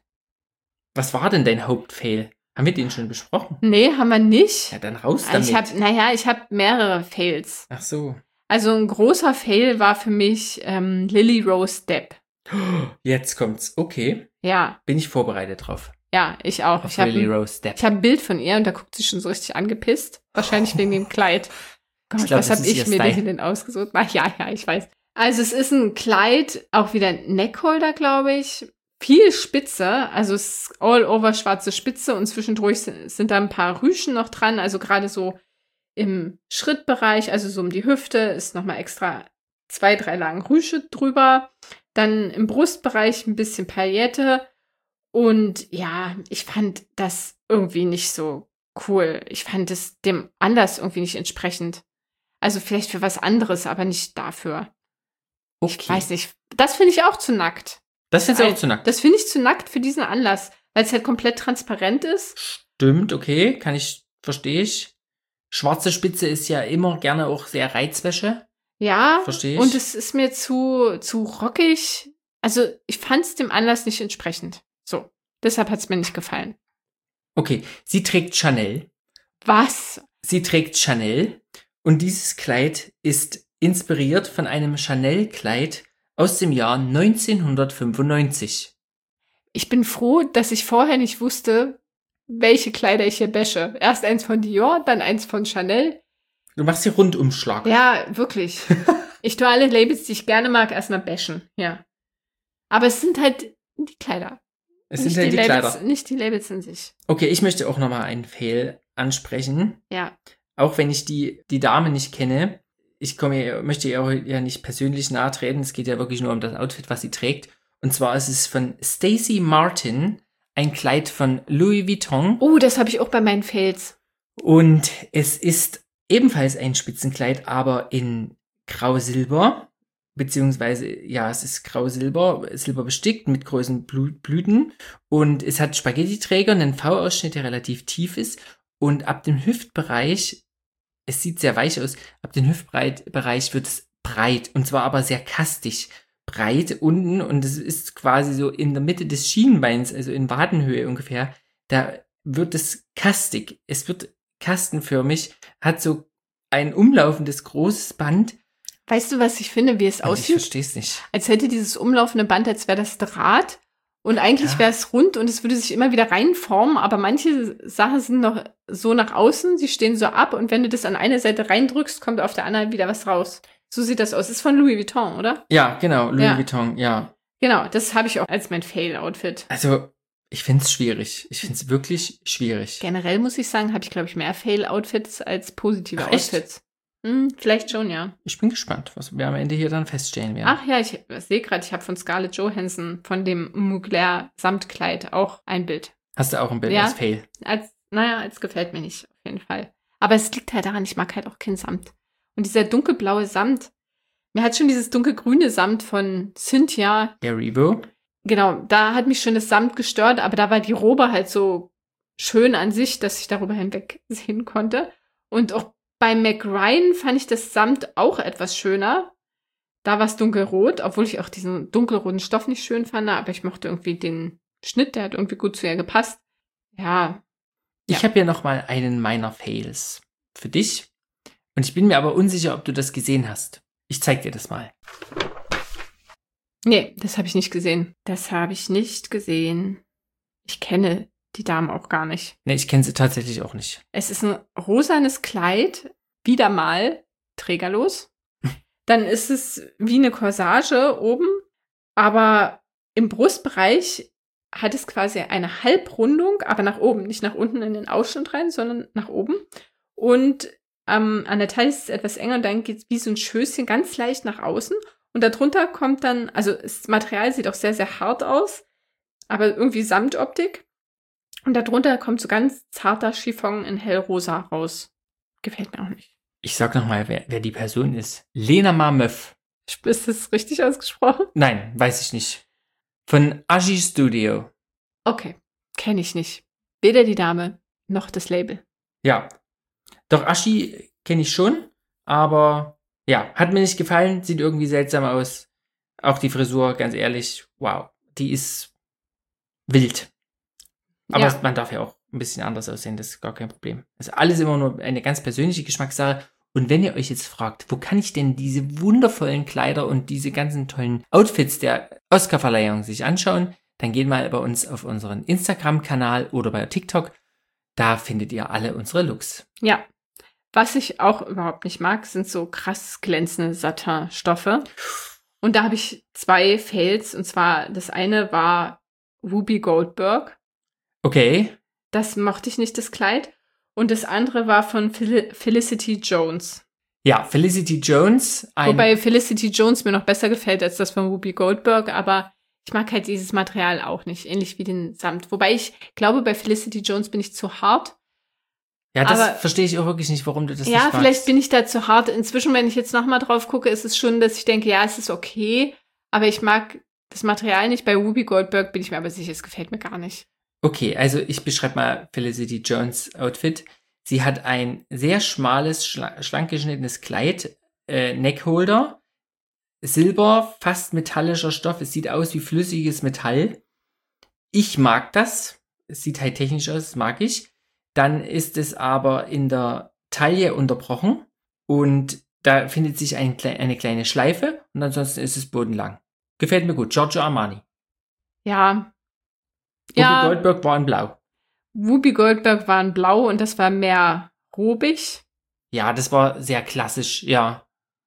Was war denn dein Hauptfail? Haben wir den schon besprochen? Nee, haben wir nicht. Ja, dann raus damit. Ich habe, naja, ich habe mehrere Fails. Ach so. Also ein großer Fail war für mich ähm, Lily Rose Depp. Jetzt kommt's. Okay. Ja, Bin ich vorbereitet drauf. ja, ich auch. Auf Ich habe Lily ein, Rose Depp. ich hab ein Bild von ihr und da guckt sie schon so richtig angepisst. Wahrscheinlich wegen dem Kleid. Gott, Ich glaub, was das habe ist ich ihr mir Style. denn ausgesucht? Ach ja, ja, ich weiß. Also es ist ein Kleid, auch wieder ein Neckholder, glaube ich. Viel Spitze, also es ist all over schwarze Spitze und zwischendurch sind, sind da ein paar Rüschen noch dran, also gerade so im Schrittbereich, also so um die Hüfte, ist nochmal extra zwei, drei Lagen Rüsche drüber. Dann im Brustbereich ein bisschen Paillette. Und ja, ich fand das irgendwie nicht so cool. Ich fand es dem Anlass irgendwie nicht entsprechend. Also vielleicht für was anderes, aber nicht dafür. Okay. Ich weiß nicht. Das finde ich auch zu nackt. Das ist auch zu nackt. Das finde ich zu nackt für diesen Anlass, weil es halt komplett transparent ist. Stimmt, okay. Kann ich, verstehe ich. Schwarze Spitze ist ja immer gerne auch sehr Reizwäsche. Ja, Verstehe ich. und es ist mir zu, zu rockig. Also ich fand es dem Anlass nicht entsprechend. So, deshalb hat es mir nicht gefallen. Okay, sie trägt Chanel. Was? Sie trägt Chanel und dieses Kleid ist inspiriert von einem Chanel-Kleid aus dem Jahr neunzehnhundertfünfundneunzig. Ich bin froh, dass ich vorher nicht wusste, welche Kleider ich hier bashe. Erst eins von Dior, dann eins von Chanel. Du machst hier Rundumschlag. Ja, wirklich. Ich tue alle Labels, die ich gerne mag, erstmal bashen. Ja. Aber es sind halt die Kleider. Es nicht sind ja die Labels, Kleider. nicht die Labels in sich. Okay, ich möchte auch nochmal einen Fail ansprechen. Ja. Auch wenn ich die, die Dame nicht kenne. Ich komme, ihr- möchte ihr auch ja nicht persönlich nahe treten. Es geht ja wirklich nur um das Outfit, was sie trägt. Und zwar ist es von Stacey Martin ein Kleid von Louis Vuitton. Oh, das habe ich auch bei meinen Fails. Und es ist ebenfalls ein Spitzenkleid, aber in Grau-Silber. Beziehungsweise, ja, es ist Grau-Silber, Silber bestickt mit großen Blü- Blüten. Und es hat Spaghetti-Träger, einen V-Ausschnitt, der relativ tief ist. Und ab dem Hüftbereich, es sieht sehr weich aus, ab dem Hüftbereich wird es breit. Und zwar aber sehr kastig breit unten. Und es ist quasi so in der Mitte des Schienbeins, also in Wadenhöhe ungefähr. Da wird es kastig. Es wird kastenförmig, hat so ein umlaufendes großes Band. Weißt du, was ich finde, wie es Und ich aussieht? verstehe es nicht. Als hätte dieses umlaufende Band, als wäre das Draht. Und eigentlich Ja. wäre es rund und es würde sich immer wieder reinformen, aber manche Sachen sind noch so nach außen, sie stehen so ab und wenn du das an eine Seite reindrückst, kommt auf der anderen wieder was raus. So sieht das aus. Das ist von Louis Vuitton, oder? Ja, genau, Louis Ja. Vuitton, ja. Genau, das habe ich auch als mein Fail-Outfit. Also, ich finde es schwierig. Ich finde es wirklich schwierig. Generell muss ich sagen, habe ich, glaube ich, mehr Fail-Outfits als positive Ach, echt? Outfits. Hm, vielleicht schon, ja. Ich bin gespannt, was wir am Ende hier dann feststellen werden. Ach ja, ich sehe gerade, ich habe von Scarlett Johansson, von dem Mugler Samtkleid, auch ein Bild. Hast du auch ein Bild Ja. als Fail? Als, naja, es gefällt mir nicht, auf jeden Fall. Aber es liegt halt daran, ich mag halt auch kein Samt. Und dieser dunkelblaue Samt, Mir hat schon dieses dunkelgrüne Samt von Cynthia, Der Rebo. genau, da hat mich schon das Samt gestört, aber da war die Robe halt so schön an sich, dass ich darüber hinweg sehen konnte. Und auch bei Mac Ryan fand ich das Samt auch etwas schöner. Da war es dunkelrot, obwohl ich auch diesen dunkelroten Stoff nicht schön fand, aber ich mochte irgendwie den Schnitt, der hat irgendwie gut zu ihr gepasst. Ja. Ich Ja. habe ja noch mal einen meiner Fails für dich. Und ich bin mir aber unsicher, ob du das gesehen hast. Ich zeig dir das mal. Nee, das habe ich nicht gesehen. Das habe ich nicht gesehen. Ich kenne die Dame auch gar nicht. Ne, ich kenne sie tatsächlich auch nicht. Es ist ein rosanes Kleid, wieder mal trägerlos. Dann ist es wie eine Corsage oben, aber im Brustbereich hat es quasi eine Halbrundung, aber nach oben, nicht nach unten in den Ausschnitt rein, sondern nach oben. Und ähm, an der Taille ist es etwas enger und dann geht es wie so ein Schößchen ganz leicht nach außen. Und darunter kommt dann, also das Material sieht auch sehr, sehr hart aus, aber irgendwie Samtoptik. Und darunter kommt so ganz zarter Chiffon in hellrosa raus. Gefällt mir auch nicht. Ich sag noch mal, wer, wer die Person ist. Lena Marmeuf. Ist das richtig ausgesprochen? Nein, weiß ich nicht. Von Agi Studio. Okay, kenne ich nicht. Weder die Dame noch das Label. Ja. Doch Ashi kenne ich schon, aber ja, hat mir nicht gefallen, sieht irgendwie seltsam aus. Auch die Frisur, ganz ehrlich, wow, die ist wild. Aber Ja. man darf ja auch ein bisschen anders aussehen, das ist gar kein Problem. Das ist alles immer nur eine ganz persönliche Geschmackssache. Und wenn ihr euch jetzt fragt, wo kann ich denn diese wundervollen Kleider und diese ganzen tollen Outfits der Oscarverleihung sich anschauen, dann geht mal bei uns auf unseren Instagram-Kanal oder bei TikTok. Da findet ihr alle unsere Looks. Ja. Was ich auch überhaupt nicht mag, sind so krass glänzende Satin-Stoffe. Und da habe ich zwei Fails. Und zwar, das eine war Whoopi Goldberg. Okay. Das mochte ich nicht, das Kleid. Und das andere war von Fel- Felicity Jones. Ja, Felicity Jones. Ein Wobei Felicity Jones mir noch besser gefällt als das von Whoopi Goldberg. Aber ich mag halt dieses Material auch nicht. Ähnlich wie den Samt. Wobei ich glaube, bei Felicity Jones bin ich zu hart. Ja, das aber- verstehe ich auch wirklich nicht, warum du das Ja, nicht magst. vielleicht bin ich da zu hart. Inzwischen, wenn ich jetzt nochmal drauf gucke, ist es schon, dass ich denke, ja, es ist okay. Aber ich mag das Material nicht. Bei Whoopi Goldberg bin ich mir aber sicher, es gefällt mir gar nicht. Okay, also ich beschreibe mal Felicity Jones Outfit. Sie hat ein sehr schmales, schla- schlank geschnittenes Kleid, äh, Neckholder, Silber, fast metallischer Stoff. Es sieht aus wie flüssiges Metall. Ich mag das. Es sieht halt technisch aus, das mag ich. Dann ist es aber in der Taille unterbrochen und da findet sich ein, klei- eine kleine Schleife und ansonsten ist es bodenlang. Gefällt mir gut. Giorgio Armani. Ja. Whoopi Ja, Goldberg war in Blau. Whoopi Goldberg war in Blau und das war mehr robig. Ja, das war sehr klassisch, ja.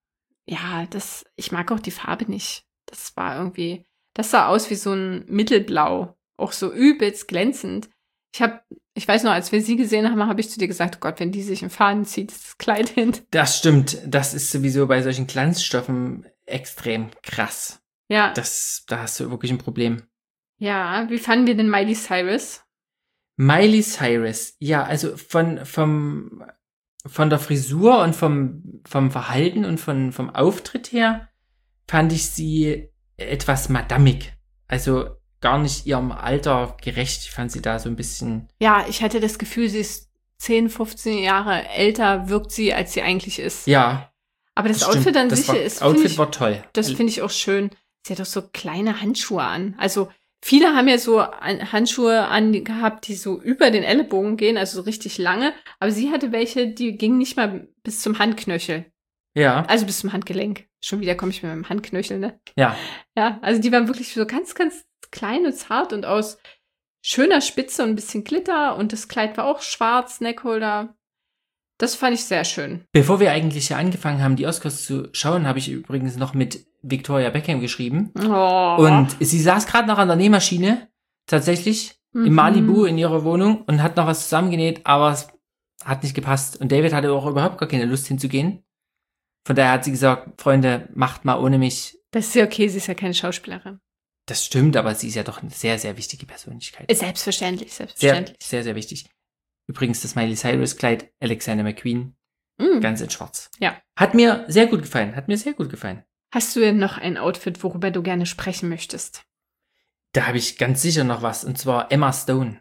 Ja, das, ich mag auch die Farbe nicht. Das war irgendwie, das sah aus wie so ein Mittelblau. Auch so übelst glänzend. Ich hab, ich weiß noch, als wir sie gesehen haben, habe ich zu dir gesagt, oh Gott, wenn die sich einen Faden zieht, ist das Kleid hin. Das stimmt. Das ist sowieso bei solchen Glanzstoffen extrem krass. Ja, Das, da hast du wirklich ein Problem. ja, wie fanden wir denn Miley Cyrus? Miley Cyrus, ja, also von, vom, von der Frisur und vom, vom Verhalten und von, vom Auftritt her fand ich sie etwas madamig. Also gar nicht ihrem Alter gerecht. Ich fand sie da so ein bisschen, Ja, ich hatte das Gefühl, sie ist zehn, fünfzehn Jahre älter, wirkt sie, als sie eigentlich ist. ja. Aber das, stimmt. Outfit an das sich war, ist, finde Outfit ich, war toll. das finde ich auch schön. Sie hat doch so kleine Handschuhe an. Also viele haben ja so an- Handschuhe angehabt, die so über den Ellenbogen gehen, also so richtig lange. Aber sie hatte welche, die gingen nicht mal bis zum Handknöchel. Ja, Also bis zum Handgelenk. Schon wieder komme ich mit meinem Handknöchel, ne? ja. Ja, also die waren wirklich so ganz, ganz klein und zart und aus schöner Spitze und ein bisschen Glitter. Und das Kleid war auch schwarz, Neckholder. Das fand ich sehr schön. Bevor wir eigentlich hier angefangen haben, die Oscars zu schauen, habe ich übrigens noch mit Victoria Beckham geschrieben. Oh. Und sie saß gerade noch an der Nähmaschine, tatsächlich, Mhm. in Malibu in ihrer Wohnung und hat noch was zusammengenäht, aber es hat nicht gepasst. Und David hatte auch überhaupt gar keine Lust hinzugehen. Von daher hat sie gesagt, Freunde, macht mal ohne mich. Das ist ja okay, sie ist ja keine Schauspielerin. Das stimmt, aber sie ist ja doch eine sehr, sehr wichtige Persönlichkeit. Selbstverständlich, Sehr, selbstverständlich. sehr, sehr wichtig. Übrigens das Miley Cyrus Kleid, Alexander McQueen, Mm. ganz in schwarz. Ja. Hat mir sehr gut gefallen, hat mir sehr gut gefallen. Hast du denn noch ein Outfit, worüber du gerne sprechen möchtest? Da habe ich ganz sicher noch was, und zwar Emma Stone.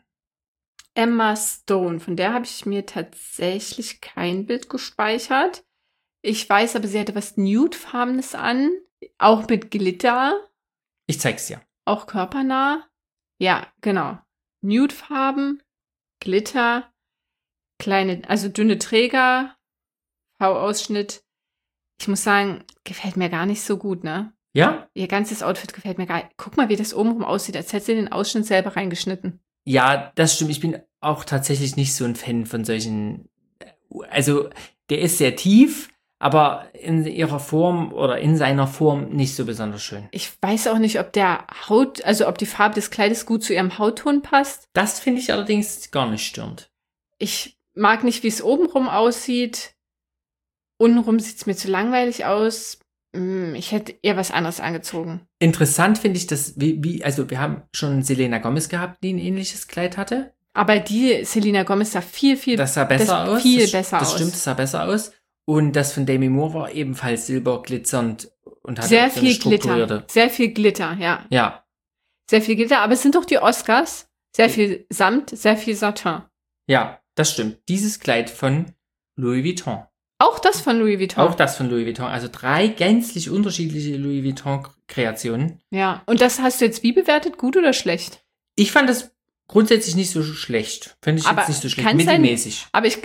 Emma Stone, von der habe ich mir tatsächlich kein Bild gespeichert. Ich weiß aber, sie hatte was Nudefarbenes an, auch mit Glitter. Ich zeig's dir. Auch körpernah. Ja, genau. Nudefarben, Glitter, kleine, also dünne Träger, V-Ausschnitt. Ich muss sagen, gefällt mir gar nicht so gut, ne? Ja? Ihr ganzes Outfit gefällt mir gar nicht. Guck mal, wie das obenrum aussieht, als hätte sie den Ausschnitt selber reingeschnitten. Ja, das stimmt. Ich bin auch tatsächlich nicht so ein Fan von solchen. Also, der ist sehr tief, aber in ihrer Form oder in seiner Form nicht so besonders schön. Ich weiß auch nicht, ob der Haut, also ob die Farbe des Kleides gut zu ihrem Hautton passt. Das finde ich allerdings gar nicht störend. Ich mag nicht, wie es obenrum aussieht. Untenrum sieht es mir zu langweilig aus. Ich hätte eher was anderes angezogen. Interessant finde ich, dass, wie, wie, also wir haben schon Selena Gomez gehabt, die ein ähnliches Kleid hatte. Aber die Selena Gomez sah viel, viel, das sah besser das aus. Viel das, besser das aus. stimmt, das sah besser aus. Und das von Demi Moore war ebenfalls silberglitzernd und hatte sehr so viel Glitter. Sehr viel Glitter, ja. Ja. Sehr viel Glitter, aber es sind doch die Oscars. Sehr viel Samt, sehr viel Satin. Ja, das stimmt. Dieses Kleid von Louis Vuitton. Auch das von Louis Vuitton. Auch das von Louis Vuitton. Also drei gänzlich unterschiedliche Louis Vuitton-Kreationen. Ja, und das hast du jetzt wie bewertet? Gut oder schlecht? Ich fand das grundsätzlich nicht so schlecht. Finde ich aber jetzt nicht so schlecht. Mittelmäßig. Sein, aber ich...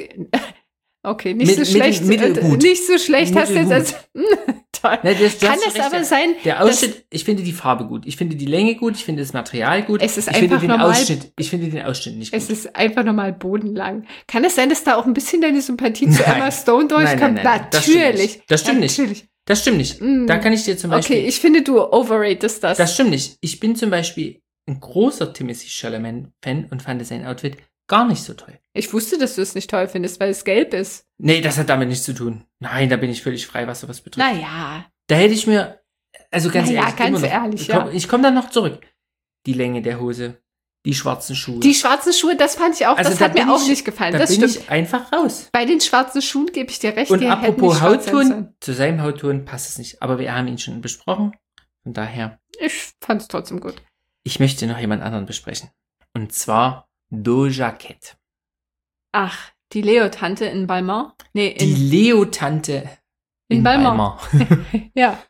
Okay, nicht Mittel, so schlecht. Mittel, mittelgut. Nicht so schlecht hast du jetzt als... Toll. Ne, das, Kann es aber sein... Der Ausschnitt, ich finde die Farbe gut. Ich finde die Länge gut. Ich finde das Material gut. Es ist ich einfach finde den normal, Ausschnitt, ich finde den Ausschnitt nicht gut. Es ist einfach normal bodenlang. Kann es sein, dass da auch ein bisschen deine Sympathie zu Emma Stone durchkommt? Nein, nein, nein, Natürlich. Das stimmt nicht. Das stimmt nicht. Das stimmt nicht. Mm. Da kann ich dir zum Beispiel... Okay, ich finde, du overratest das. Das stimmt nicht. Ich bin zum Beispiel ein großer Timothée Chalamet-Fan und fand sein Outfit gar nicht so toll. Ich wusste, dass du es nicht toll findest, weil es gelb ist. Nee, das hat damit nichts zu tun. Nein, da bin ich völlig frei, was sowas betrifft. Naja. Da hätte ich mir, also ganz naja, ehrlich, ganz noch, ehrlich, ich komm, ja. Ich komme dann noch zurück. Die Länge der Hose, die schwarzen Schuhe. Die schwarzen Schuhe, das fand ich auch, also das da hat mir auch ich, nicht gefallen. Da das bin stimmt. ich einfach raus. Bei den schwarzen Schuhen gebe ich dir recht. Und die apropos hätten nicht Hautton, zu seinem Hautton passt es nicht. Aber wir haben ihn schon besprochen. Von daher. Ich fand es trotzdem gut. Ich möchte noch jemand anderen besprechen. Und zwar Doja Cat. Ach, die Leo-Tante in Balmain? Nee, in, die Leo-Tante in, in Balmain. Balmain. Ja.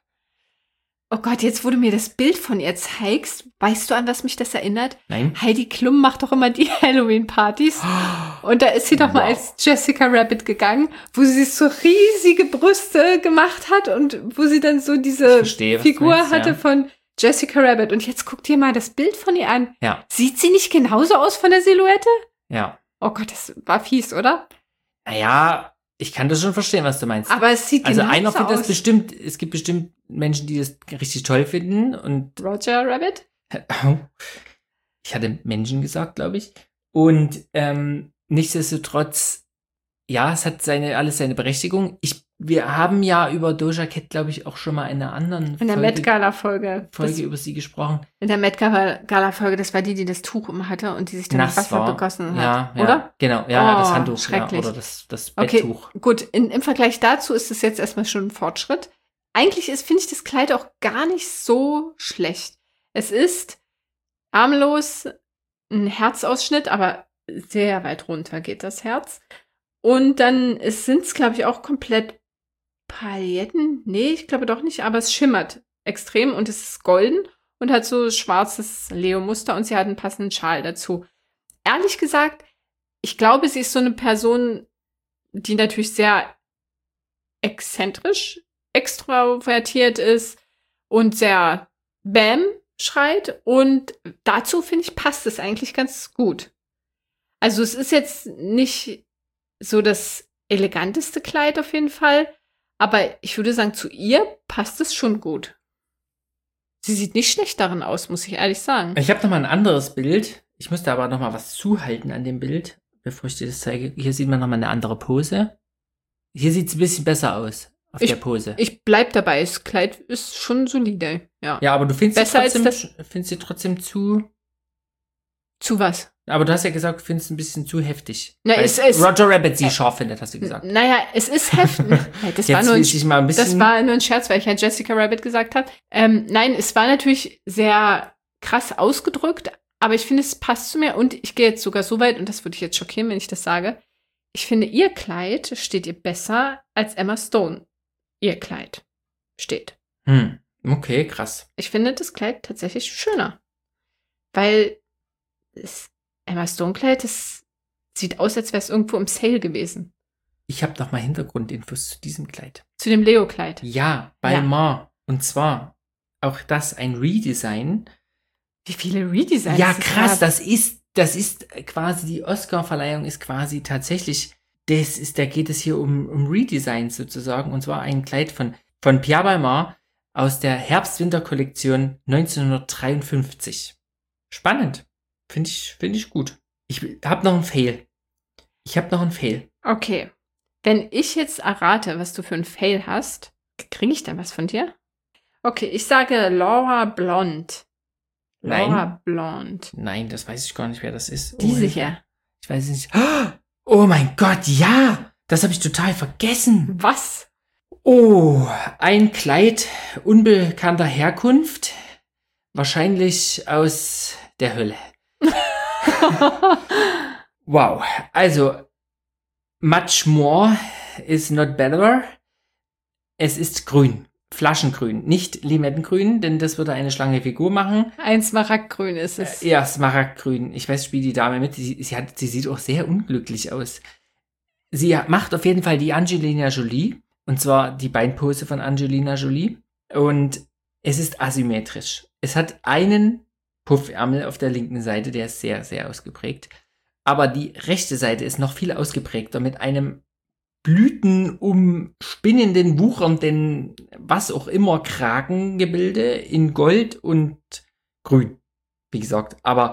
Oh Gott, jetzt wo du mir das Bild von ihr zeigst, weißt du, an was mich das erinnert? Nein. Heidi Klum macht doch immer die Halloween-Partys. Und da ist sie doch mal wow. als Jessica Rabbit gegangen, wo sie so riesige Brüste gemacht hat und wo sie dann so diese verstehe, Figur meinst, hatte ja. von Jessica Rabbit. Und jetzt guck dir mal das Bild von ihr an. Ja. Sieht sie nicht genauso aus von der Silhouette? Ja. Oh Gott, das war fies, oder? Naja, ich kann das schon verstehen, was du meinst. Aber es sieht also genauso einer findet aus. das bestimmt, es gibt bestimmt Menschen, die das richtig toll finden und Roger Rabbit? Ich hatte Menschen gesagt, glaube ich. Und ähm, nichtsdestotrotz, ja, es hat seine alles seine Berechtigung. Ich, wir haben ja über Doja Cat, glaube ich, auch schon mal in einer anderen in der Folge, Met Gala Folge Folge das, über sie gesprochen. In der Met Gala Folge, das war die, die das Tuch um hatte und die sich dann Nass mit Wasser war. begossen ja, hat, ja, oder? Genau, ja, oh, das Handtuch schrecklich. Ja, oder das, das okay, Betttuch. Gut, in, im Vergleich dazu ist es jetzt erstmal schon ein Fortschritt. Eigentlich ist, finde ich, das Kleid auch gar nicht so schlecht. Es ist armlos, ein Herzausschnitt, aber sehr weit runter geht das Herz. Und dann sind es, glaube ich, auch komplett Pailletten. Nee, ich glaube doch nicht, aber es schimmert extrem und es ist golden und hat so schwarzes Leo-Muster und sie hat einen passenden Schal dazu. Ehrlich gesagt, ich glaube, sie ist so eine Person, die natürlich sehr exzentrisch, extrovertiert ist und sehr Bam schreit. Und dazu, finde ich, passt es eigentlich ganz gut. Also es ist jetzt nicht so das eleganteste Kleid auf jeden Fall, aber ich würde sagen, zu ihr passt es schon gut. Sie sieht nicht schlecht darin aus, muss ich ehrlich sagen. Ich habe noch mal ein anderes Bild. Ich musste aber noch mal was zuhalten an dem Bild, bevor ich dir das zeige. Hier sieht man noch mal eine andere Pose. Hier sieht es ein bisschen besser aus auf ich, der Pose. Ich bleib dabei, das Kleid ist schon solide. Ja, ja, aber du findest Besser sie trotzdem, als findest sie trotzdem zu... Zu was? Aber du hast ja gesagt, du findest es ein bisschen zu heftig. Na, weil es, es, Roger Rabbit sie scharf findet, hast du gesagt. Naja, es ist heftig. Das, Jetzt war nur ein, will ich mal ein bisschen das war nur ein Scherz, weil ich ja Jessica Rabbit gesagt habe. Ähm, nein, es war natürlich sehr krass ausgedrückt, aber ich finde, es passt zu mir und ich gehe jetzt sogar so weit, und das würde ich jetzt schockieren, wenn ich das sage, ich finde, ihr Kleid steht ihr besser als Emma Stone ihr Kleid steht. Hm, okay, krass. Ich finde das Kleid tatsächlich schöner, weil das Emma Stone Kleid, das sieht aus, als wäre es irgendwo im Sale gewesen. Ich habe noch mal Hintergrundinfos zu diesem Kleid. Zu dem Leo-Kleid. Ja, Balmain. Und zwar auch das ein Redesign. Wie viele Redesigns? Ja, es krass, gab. das ist, das ist quasi, die Oscar-Verleihung ist quasi tatsächlich, das ist, da geht es hier um, um Redesigns sozusagen, und zwar ein Kleid von, von Pierre Balmain aus der Herbst-Winter-Kollektion neunzehnhundertdreiundfünfzig. Spannend. Finde ich, finde ich gut. Ich habe noch einen Fail. Ich habe noch einen Fail. Okay. Wenn ich jetzt errate, was du für ein Fail hast, kriege ich dann was von dir? Okay, ich sage Laura Blond. Nein. Laura Blond. Nein, das weiß ich gar nicht, wer das ist. Oh Diese mein hier. Gott. Ich weiß es nicht. Oh mein Gott, ja! Das habe ich total vergessen. Was? Oh, ein Kleid unbekannter Herkunft. Wahrscheinlich aus der Hölle. Wow. Also, much more is not better. Es ist grün. Flaschengrün. Nicht Limettengrün, denn das würde eine schlange Figur machen. Ein Smaragdgrün ist es. Ja, Smaragdgrün. Ich weiß, spielt die Dame mit. Sie, sie, hat, sie sieht auch sehr unglücklich aus. Sie macht auf jeden Fall die Angelina Jolie. Und zwar die Beinpose von Angelina Jolie. Und es ist asymmetrisch. Es hat einen Puffärmel auf der linken Seite, der ist sehr, sehr ausgeprägt. Aber die rechte Seite ist noch viel ausgeprägter mit einem blütenumspinnenden, wuchernden, was auch immer, Kragengebilde in Gold und Grün. Wie gesagt, aber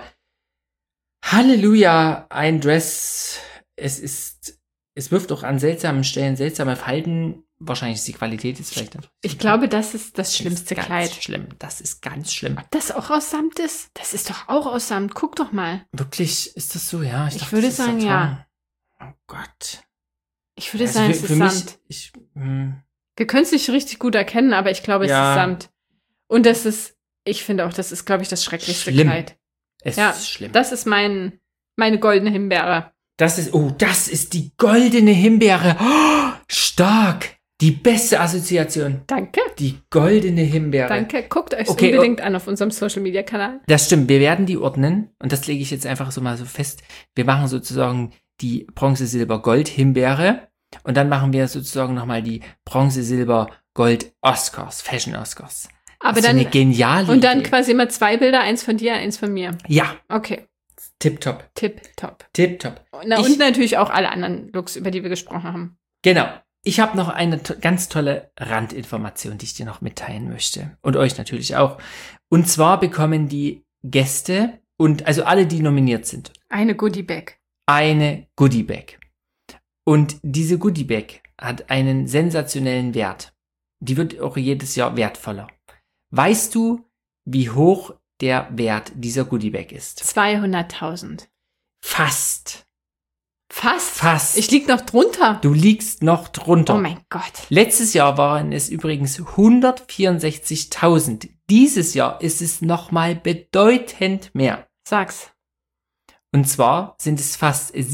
Halleluja, ein Dress. Es ist, es wirft auch an seltsamen Stellen seltsame Falten. Wahrscheinlich ist die Qualität jetzt vielleicht. Ich glaube, das ist das schlimmste ist ganz Kleid. Schlimm. Das ist ganz schlimm. Ob das auch aus Samt ist? Das ist doch auch aus Samt. Guck doch mal. Wirklich, ist das so? Ja. Ich dachte, würde das ist sagen, Satin. ja. Oh Gott. Ich würde Also sagen, für, es für ist mich, Samt. ich, hm, Wir können es nicht richtig gut erkennen, aber ich glaube, es Ja. ist Samt. Und das ist, ich finde auch, das ist, glaube ich, das schrecklichste Schlimm. Kleid. es Ja, ist schlimm. Das ist mein, meine goldene Himbeere. Das ist, oh, das ist die goldene Himbeere. Oh, stark. Die beste Assoziation. Danke. Die goldene Himbeere. Danke. Guckt euch Okay, unbedingt an auf unserem Social-Media-Kanal. Das stimmt. Wir werden die ordnen. Und das lege ich jetzt einfach so mal so fest. Wir machen sozusagen die Bronze, Silber, Gold Himbeere. Und dann machen wir sozusagen nochmal die Bronze, Silber, Gold Oscars, Fashion Oscars. Aber das ist dann, eine geniale und dann Idee. quasi immer zwei Bilder, eins von dir, eins von mir. Ja, Okay. tipptopp. Tipp, top. Tipptopp. Na, Ich- und natürlich auch alle anderen Looks, über die wir gesprochen haben. Genau. Ich habe noch eine to- ganz tolle Randinformation, die ich dir noch mitteilen möchte. Und euch natürlich auch. Und zwar bekommen die Gäste und also alle, die nominiert sind, Eine Goodie-Bag. eine Goodie-Bag. Und diese Goodie-Bag hat einen sensationellen Wert. Die wird auch jedes Jahr wertvoller. Weißt du, wie hoch der Wert dieser Goodie-Bag ist? zweihunderttausend. Fast. Fast? Fast. Ich lieg noch drunter. Du liegst noch drunter. Oh mein Gott. Letztes Jahr waren es übrigens hundertvierundsechzigtausend. Dieses Jahr ist es nochmal bedeutend mehr. Sag's. Und zwar sind es fast Nicht dein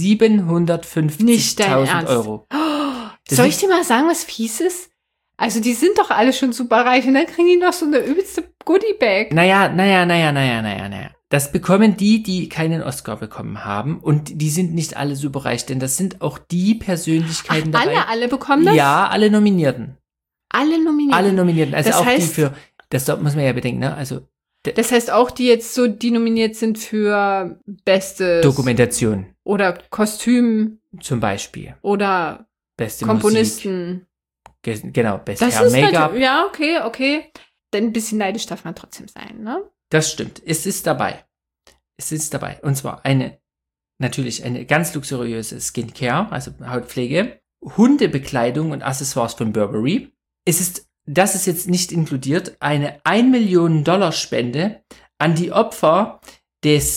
siebenhundertfünfzigtausend Ernst. Euro. Das Soll ist- ich dir mal sagen, was fies ist? Also die sind doch alle schon super reich und dann kriegen die noch so eine übelste Goodie-Bag. Naja, naja, naja, naja, naja, naja. Das bekommen die, die keinen Oscar bekommen haben. Und die sind nicht alle superreich, denn das sind auch die Persönlichkeiten Ach, dabei. alle, alle bekommen das? Ja, alle Nominierten. Alle nominiert. Alle Nominierten. Also Das auch die heißt- für, das muss man ja bedenken, ne? Also Das heißt auch, die jetzt so, die nominiert sind für bestes Dokumentation oder Kostüm zum Beispiel. oder Beste Komponisten. Musik. Ge- Genau, beste Das Hair ist Make-up. natürlich, ja, okay, okay. Denn ein bisschen neidisch darf man trotzdem sein, ne? Das stimmt. Es ist dabei. Es ist dabei. Und zwar eine, natürlich eine ganz luxuriöse Skincare, also Hautpflege, Hundebekleidung und Accessoires von Burberry. Es ist, das ist jetzt nicht inkludiert, eine ein Million Dollar Spende an die Opfer des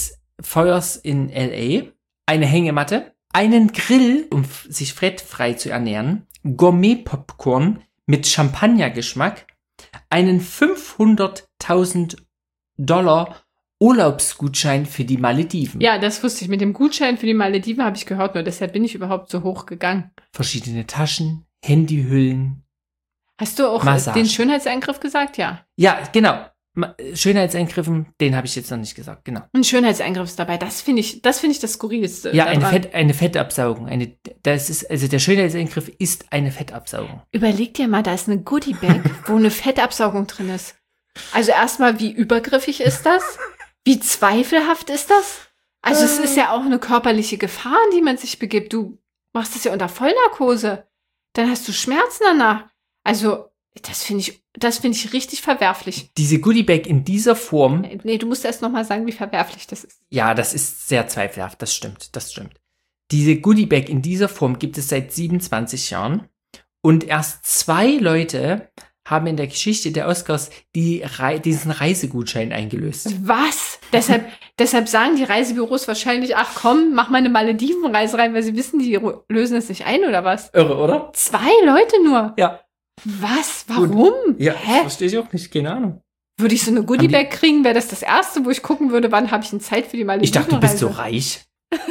Feuers in L A, eine Hängematte, einen Grill, um f- sich fettfrei zu ernähren, Gourmet-Popcorn mit Champagnergeschmack, einen fünfhunderttausend Dollar Urlaubsgutschein für die Malediven. Ja, das wusste ich. Mit dem Gutschein für die Malediven habe ich gehört, nur deshalb bin ich überhaupt so hoch gegangen. Verschiedene Taschen, Handyhüllen. Hast du auch Massage. den Schönheitseingriff gesagt? Ja. Ja, genau. Ma- Schönheitseingriffen, den habe ich jetzt noch nicht gesagt, genau. Ein Schönheitseingriff ist dabei. Das finde ich, das finde ich das Skurrilste. Ja, eine, daran. Fett, eine Fettabsaugung. Eine, das ist, also der Schönheitseingriff ist eine Fettabsaugung. Überleg dir mal, da ist eine Goodie-Bag, wo eine Fettabsaugung drin ist. Also erstmal, wie übergriffig ist das? Wie zweifelhaft ist das? Also es ist ja auch eine körperliche Gefahr, in die man sich begibt. Du machst das ja unter Vollnarkose. Dann hast du Schmerzen danach. Also das finde ich, das finde ich richtig verwerflich. Diese Goodiebag in dieser Form, Nee, du musst erst noch mal sagen, wie verwerflich das ist. ja, das ist sehr zweifelhaft, das stimmt, das stimmt. Diese Goodiebag in dieser Form gibt es seit siebenundzwanzig Jahren und erst zwei Leute haben in der Geschichte der Oscars die Rei- diesen Reisegutschein eingelöst. Was? deshalb, deshalb sagen die Reisebüros wahrscheinlich, ach komm, mach mal eine Maledivenreise rein, weil sie wissen, die ro- lösen es nicht ein, oder was? Irre, oder? Zwei Leute nur? Ja. Was? Warum? Ja, Hä? verstehe ich auch nicht, keine Ahnung. Würde ich so eine Goodiebag kriegen, wäre das das Erste, wo ich gucken würde, wann habe ich denn Zeit für die Maledivenreise. Ich dachte, du bist so reich.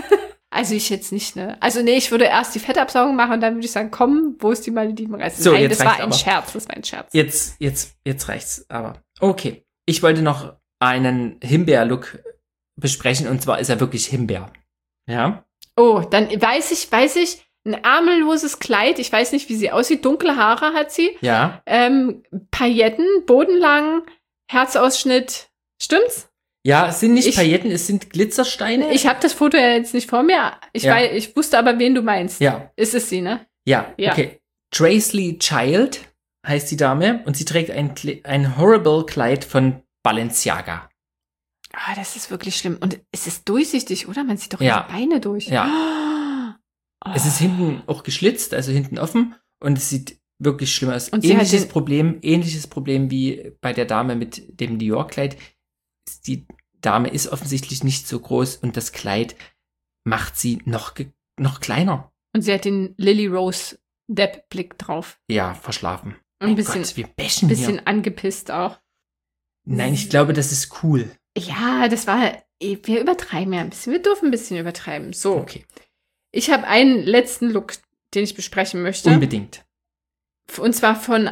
Also ich jetzt nicht, ne? Also nee, ich würde erst die Fettabsaugung machen und dann würde ich sagen, komm, wo ist die Maledivenreise? So, Nein, jetzt das war reicht's ein aber. Scherz, das war ein Scherz. Jetzt, jetzt, jetzt reicht's aber. Okay. Ich wollte noch einen Himbeer-Look besprechen und zwar ist er wirklich Himbeer. Ja? Oh, dann weiß ich, weiß ich, ein ärmelloses Kleid, ich weiß nicht, wie sie aussieht, dunkle Haare hat sie, Ja. ähm, Pailletten, bodenlang, Herzausschnitt, stimmt's? Ja, es sind nicht Ich- Pailletten, es sind Glitzersteine. Ich habe das Foto ja jetzt nicht vor mir, ich, Ja. weiß, ich wusste aber, wen du meinst. Ja, Ist es sie, ne? ja, Ja. okay. Tracely Child heißt die Dame und sie trägt ein, Kle- ein Horrible Kleid von Balenciaga. Ah, das ist wirklich schlimm. Und es ist durchsichtig, oder? Man sieht doch Ja. ihre Beine durch. Ja. Oh. Es ist hinten auch geschlitzt, also hinten offen und es sieht wirklich schlimm aus. Und sie hat Ähnliches den- Problem, ähnliches Problem wie bei der Dame mit dem Dior-Kleid. Die Dame ist offensichtlich nicht so groß und das Kleid macht sie noch, ge- noch kleiner. Und sie hat den Lily Rose Depp-Blick drauf. Ja, verschlafen. Und ein Oh bisschen, Gott, wir bashen bisschen hier. angepisst auch. Nein, ich glaube, das ist cool. Ja, das war, wir übertreiben ja ein bisschen. Wir dürfen ein bisschen übertreiben. So, Okay, ich habe einen letzten Look, den ich besprechen möchte. unbedingt. Und zwar von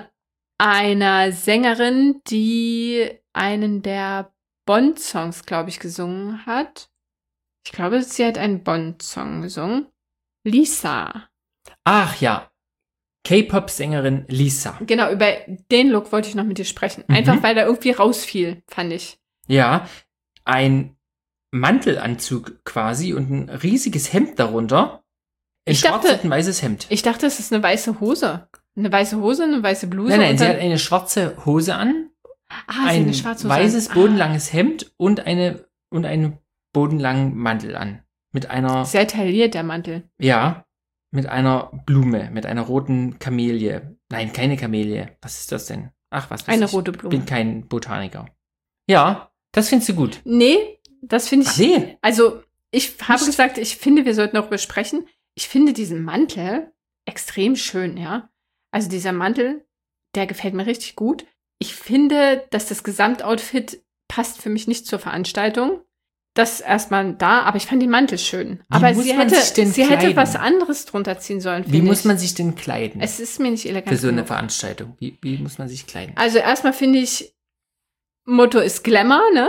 einer Sängerin, die einen der Bond-Songs, glaube ich, gesungen hat. Ich glaube, sie hat einen Bond-Song gesungen. Lisa. Ach ja, K-Pop-Sängerin Lisa. Genau, über den Look wollte ich noch mit dir sprechen. Mhm. Einfach, weil er irgendwie rausfiel, fand ich. Ja, ein Mantelanzug quasi und ein riesiges Hemd darunter. Ein Ich dachte- schwarzes und weißes Hemd. Ich dachte, es ist eine weiße Hose. Eine weiße Hose, eine weiße Bluse. Nein, nein, und sie dann, hat eine schwarze Hose an, ah, sie hat ein eine schwarze Hose weißes, an. bodenlanges Hemd und eine und einen bodenlangen Mantel an. Mit einer, Ah, sehr tailliert, der Mantel. ja, mit einer Blume, mit einer roten Kamelie. Nein, keine Kamelie. Was ist das denn? Ach, was weiß Eine ich. rote Ich Blume. bin kein Botaniker. Ja, das findest du gut. Nee, das finde ich. Ach nee. Also, ich habe Nicht? gesagt, ich finde, wir sollten darüber sprechen. Ich finde diesen Mantel extrem schön, ja. Also dieser Mantel, der gefällt mir richtig gut. Ich finde, dass das Gesamtoutfit passt für mich nicht zur Veranstaltung. Das erstmal da, aber ich fand den Mantel schön. aber muss sie man hätte, sich denn sie hätte kleiden? was anderes drunter ziehen sollen, Wie finde muss ich. man sich denn kleiden? Es ist mir nicht elegant für so eine genug. Veranstaltung. Wie, wie muss man sich kleiden? Also erstmal finde ich, Motto ist Glamour, ne?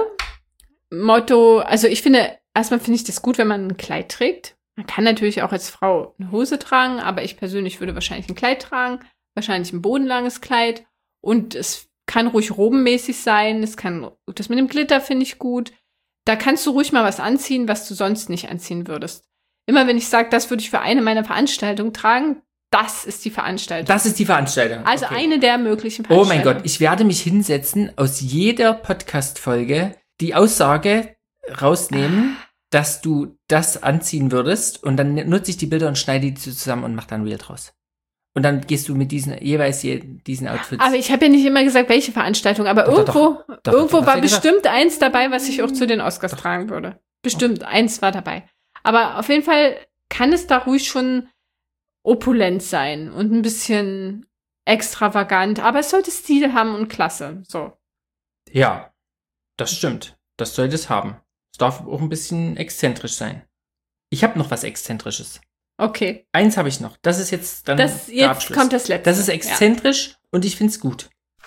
Motto, also ich finde, erstmal finde ich das gut, wenn man ein Kleid trägt. Man kann natürlich auch als Frau eine Hose tragen, aber ich persönlich würde wahrscheinlich ein Kleid tragen, wahrscheinlich ein bodenlanges Kleid. Und es kann ruhig robenmäßig sein, es kann, das mit dem Glitter finde ich gut. Da kannst du ruhig mal was anziehen, was du sonst nicht anziehen würdest. Immer wenn ich sage, das würde ich für eine meiner Veranstaltungen tragen, das ist die Veranstaltung. Das ist die Veranstaltung. Also Okay. eine der möglichen Oh mein Veranstaltungen. Gott, ich werde mich hinsetzen, aus jeder Podcast-Folge die Aussage rausnehmen, dass du das anziehen würdest und dann nutze ich die Bilder und schneide die zusammen und mache dann ein Reel draus. Und dann gehst du mit diesen, jeweils je, diesen Outfits. Aber ich habe ja nicht immer gesagt, welche Veranstaltung, aber Doch, doch, irgendwo, doch, doch, irgendwo doch, war hast du gesagt. bestimmt eins dabei, was ich auch zu den Oscars tragen würde. Bestimmt, eins war dabei. Aber auf jeden Fall kann es da ruhig schon opulent sein und ein bisschen extravagant, aber es sollte Stil haben und Klasse. So. Ja, das stimmt. Das sollte es haben. Es darf auch ein bisschen exzentrisch sein. Ich habe noch was Exzentrisches. Okay. Eins habe ich noch. Das ist jetzt dann das, der jetzt Abschluss. kommt das letzte. Das ist exzentrisch ja. Und ich finde es gut.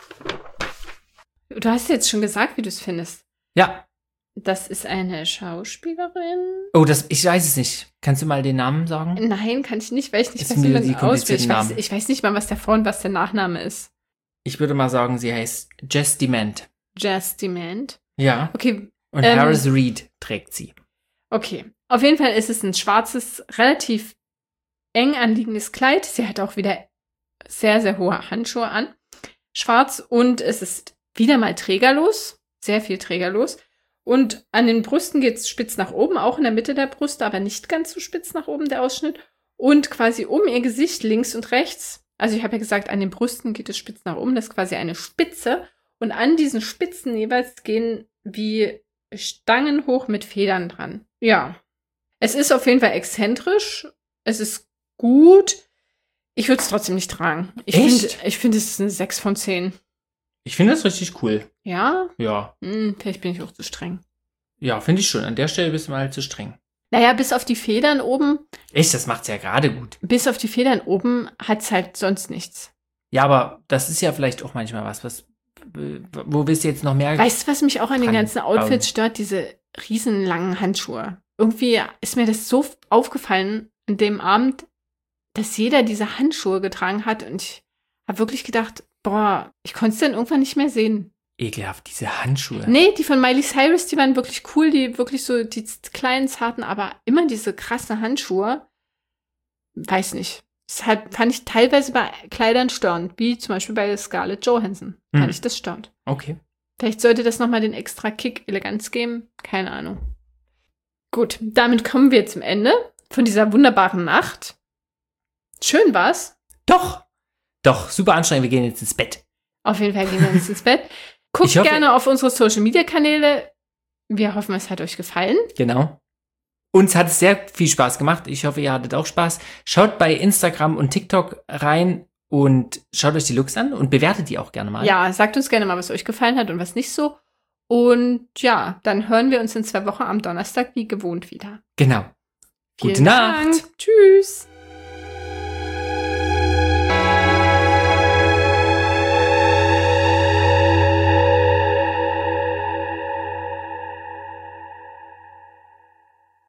Du hast jetzt schon gesagt, wie du es findest. Ja. Das ist eine Schauspielerin. Oh, das, ich weiß es nicht. Kannst du mal den Namen sagen? Nein, kann ich nicht, weil ich nicht ist weiß, wie man die ausspricht. Ich weiß, Namen. ich weiß nicht mal, was der Vor- und was der Nachname ist. Ich würde mal sagen, sie heißt Jess Dement. Jess Dement. Ja. Okay. Und ähm, Harris Reed trägt sie. Okay. Auf jeden Fall ist es ein schwarzes, relativ eng anliegendes Kleid. Sie hat auch wieder sehr, sehr hohe Handschuhe an. Schwarz und es ist wieder mal trägerlos. Sehr viel trägerlos. Und an den Brüsten geht es spitz nach oben, auch in der Mitte der Brüste, aber nicht ganz so spitz nach oben, der Ausschnitt. Und quasi um ihr Gesicht links und rechts, also ich habe ja gesagt, an den Brüsten geht es spitz nach oben, das ist quasi eine Spitze. Und an diesen Spitzen jeweils gehen wie Stangen hoch mit Federn dran. Ja, es ist auf jeden Fall exzentrisch, es ist gut. Ich würde es trotzdem nicht tragen. Ich finde, ich finde, es ist eine sechs von zehn. Ich finde das richtig cool. Ja? Ja. Hm, vielleicht bin ich auch zu streng. Ja, finde ich schon. An der Stelle bist du mal halt zu streng. Naja, bis auf die Federn oben. Echt, das macht's ja gerade gut. Bis auf die Federn oben hat's halt sonst nichts. Ja, aber das ist ja vielleicht auch manchmal was, was wo willst du jetzt noch mehr? Weißt du, was mich auch an den ganzen Outfits stört? Diese riesenlangen Handschuhe. Irgendwie ist mir das so aufgefallen an dem Abend, dass jeder diese Handschuhe getragen hat und ich habe wirklich gedacht, boah, ich konnte es dann irgendwann nicht mehr sehen. Ekelhaft, diese Handschuhe. Nee, die von Miley Cyrus, die waren wirklich cool, die wirklich so, die kleinen, zarten, aber immer diese krassen Handschuhe, weiß nicht. Deshalb fand ich teilweise bei Kleidern störend, wie zum Beispiel bei Scarlett Johansson. Hm. Fand ich das störend. Okay. Vielleicht sollte das nochmal den extra Kick Eleganz geben. Keine Ahnung. Gut, damit kommen wir zum Ende von dieser wunderbaren Nacht. Schön war's. Doch. Doch, super anstrengend. Wir gehen jetzt ins Bett. Auf jeden Fall gehen wir jetzt ins Bett. Guckt hoffe, gerne auf unsere Social-Media-Kanäle. Wir hoffen, es hat euch gefallen. Genau. Uns hat es sehr viel Spaß gemacht. Ich hoffe, ihr hattet auch Spaß. Schaut bei Instagram und TikTok rein und schaut euch die Looks an und bewertet die auch gerne mal. Ja, sagt uns gerne mal, was euch gefallen hat und was nicht so. Und ja, dann hören wir uns in zwei Wochen am Donnerstag wie gewohnt wieder. Genau. Vielen Gute Nacht. Dank. Tschüss.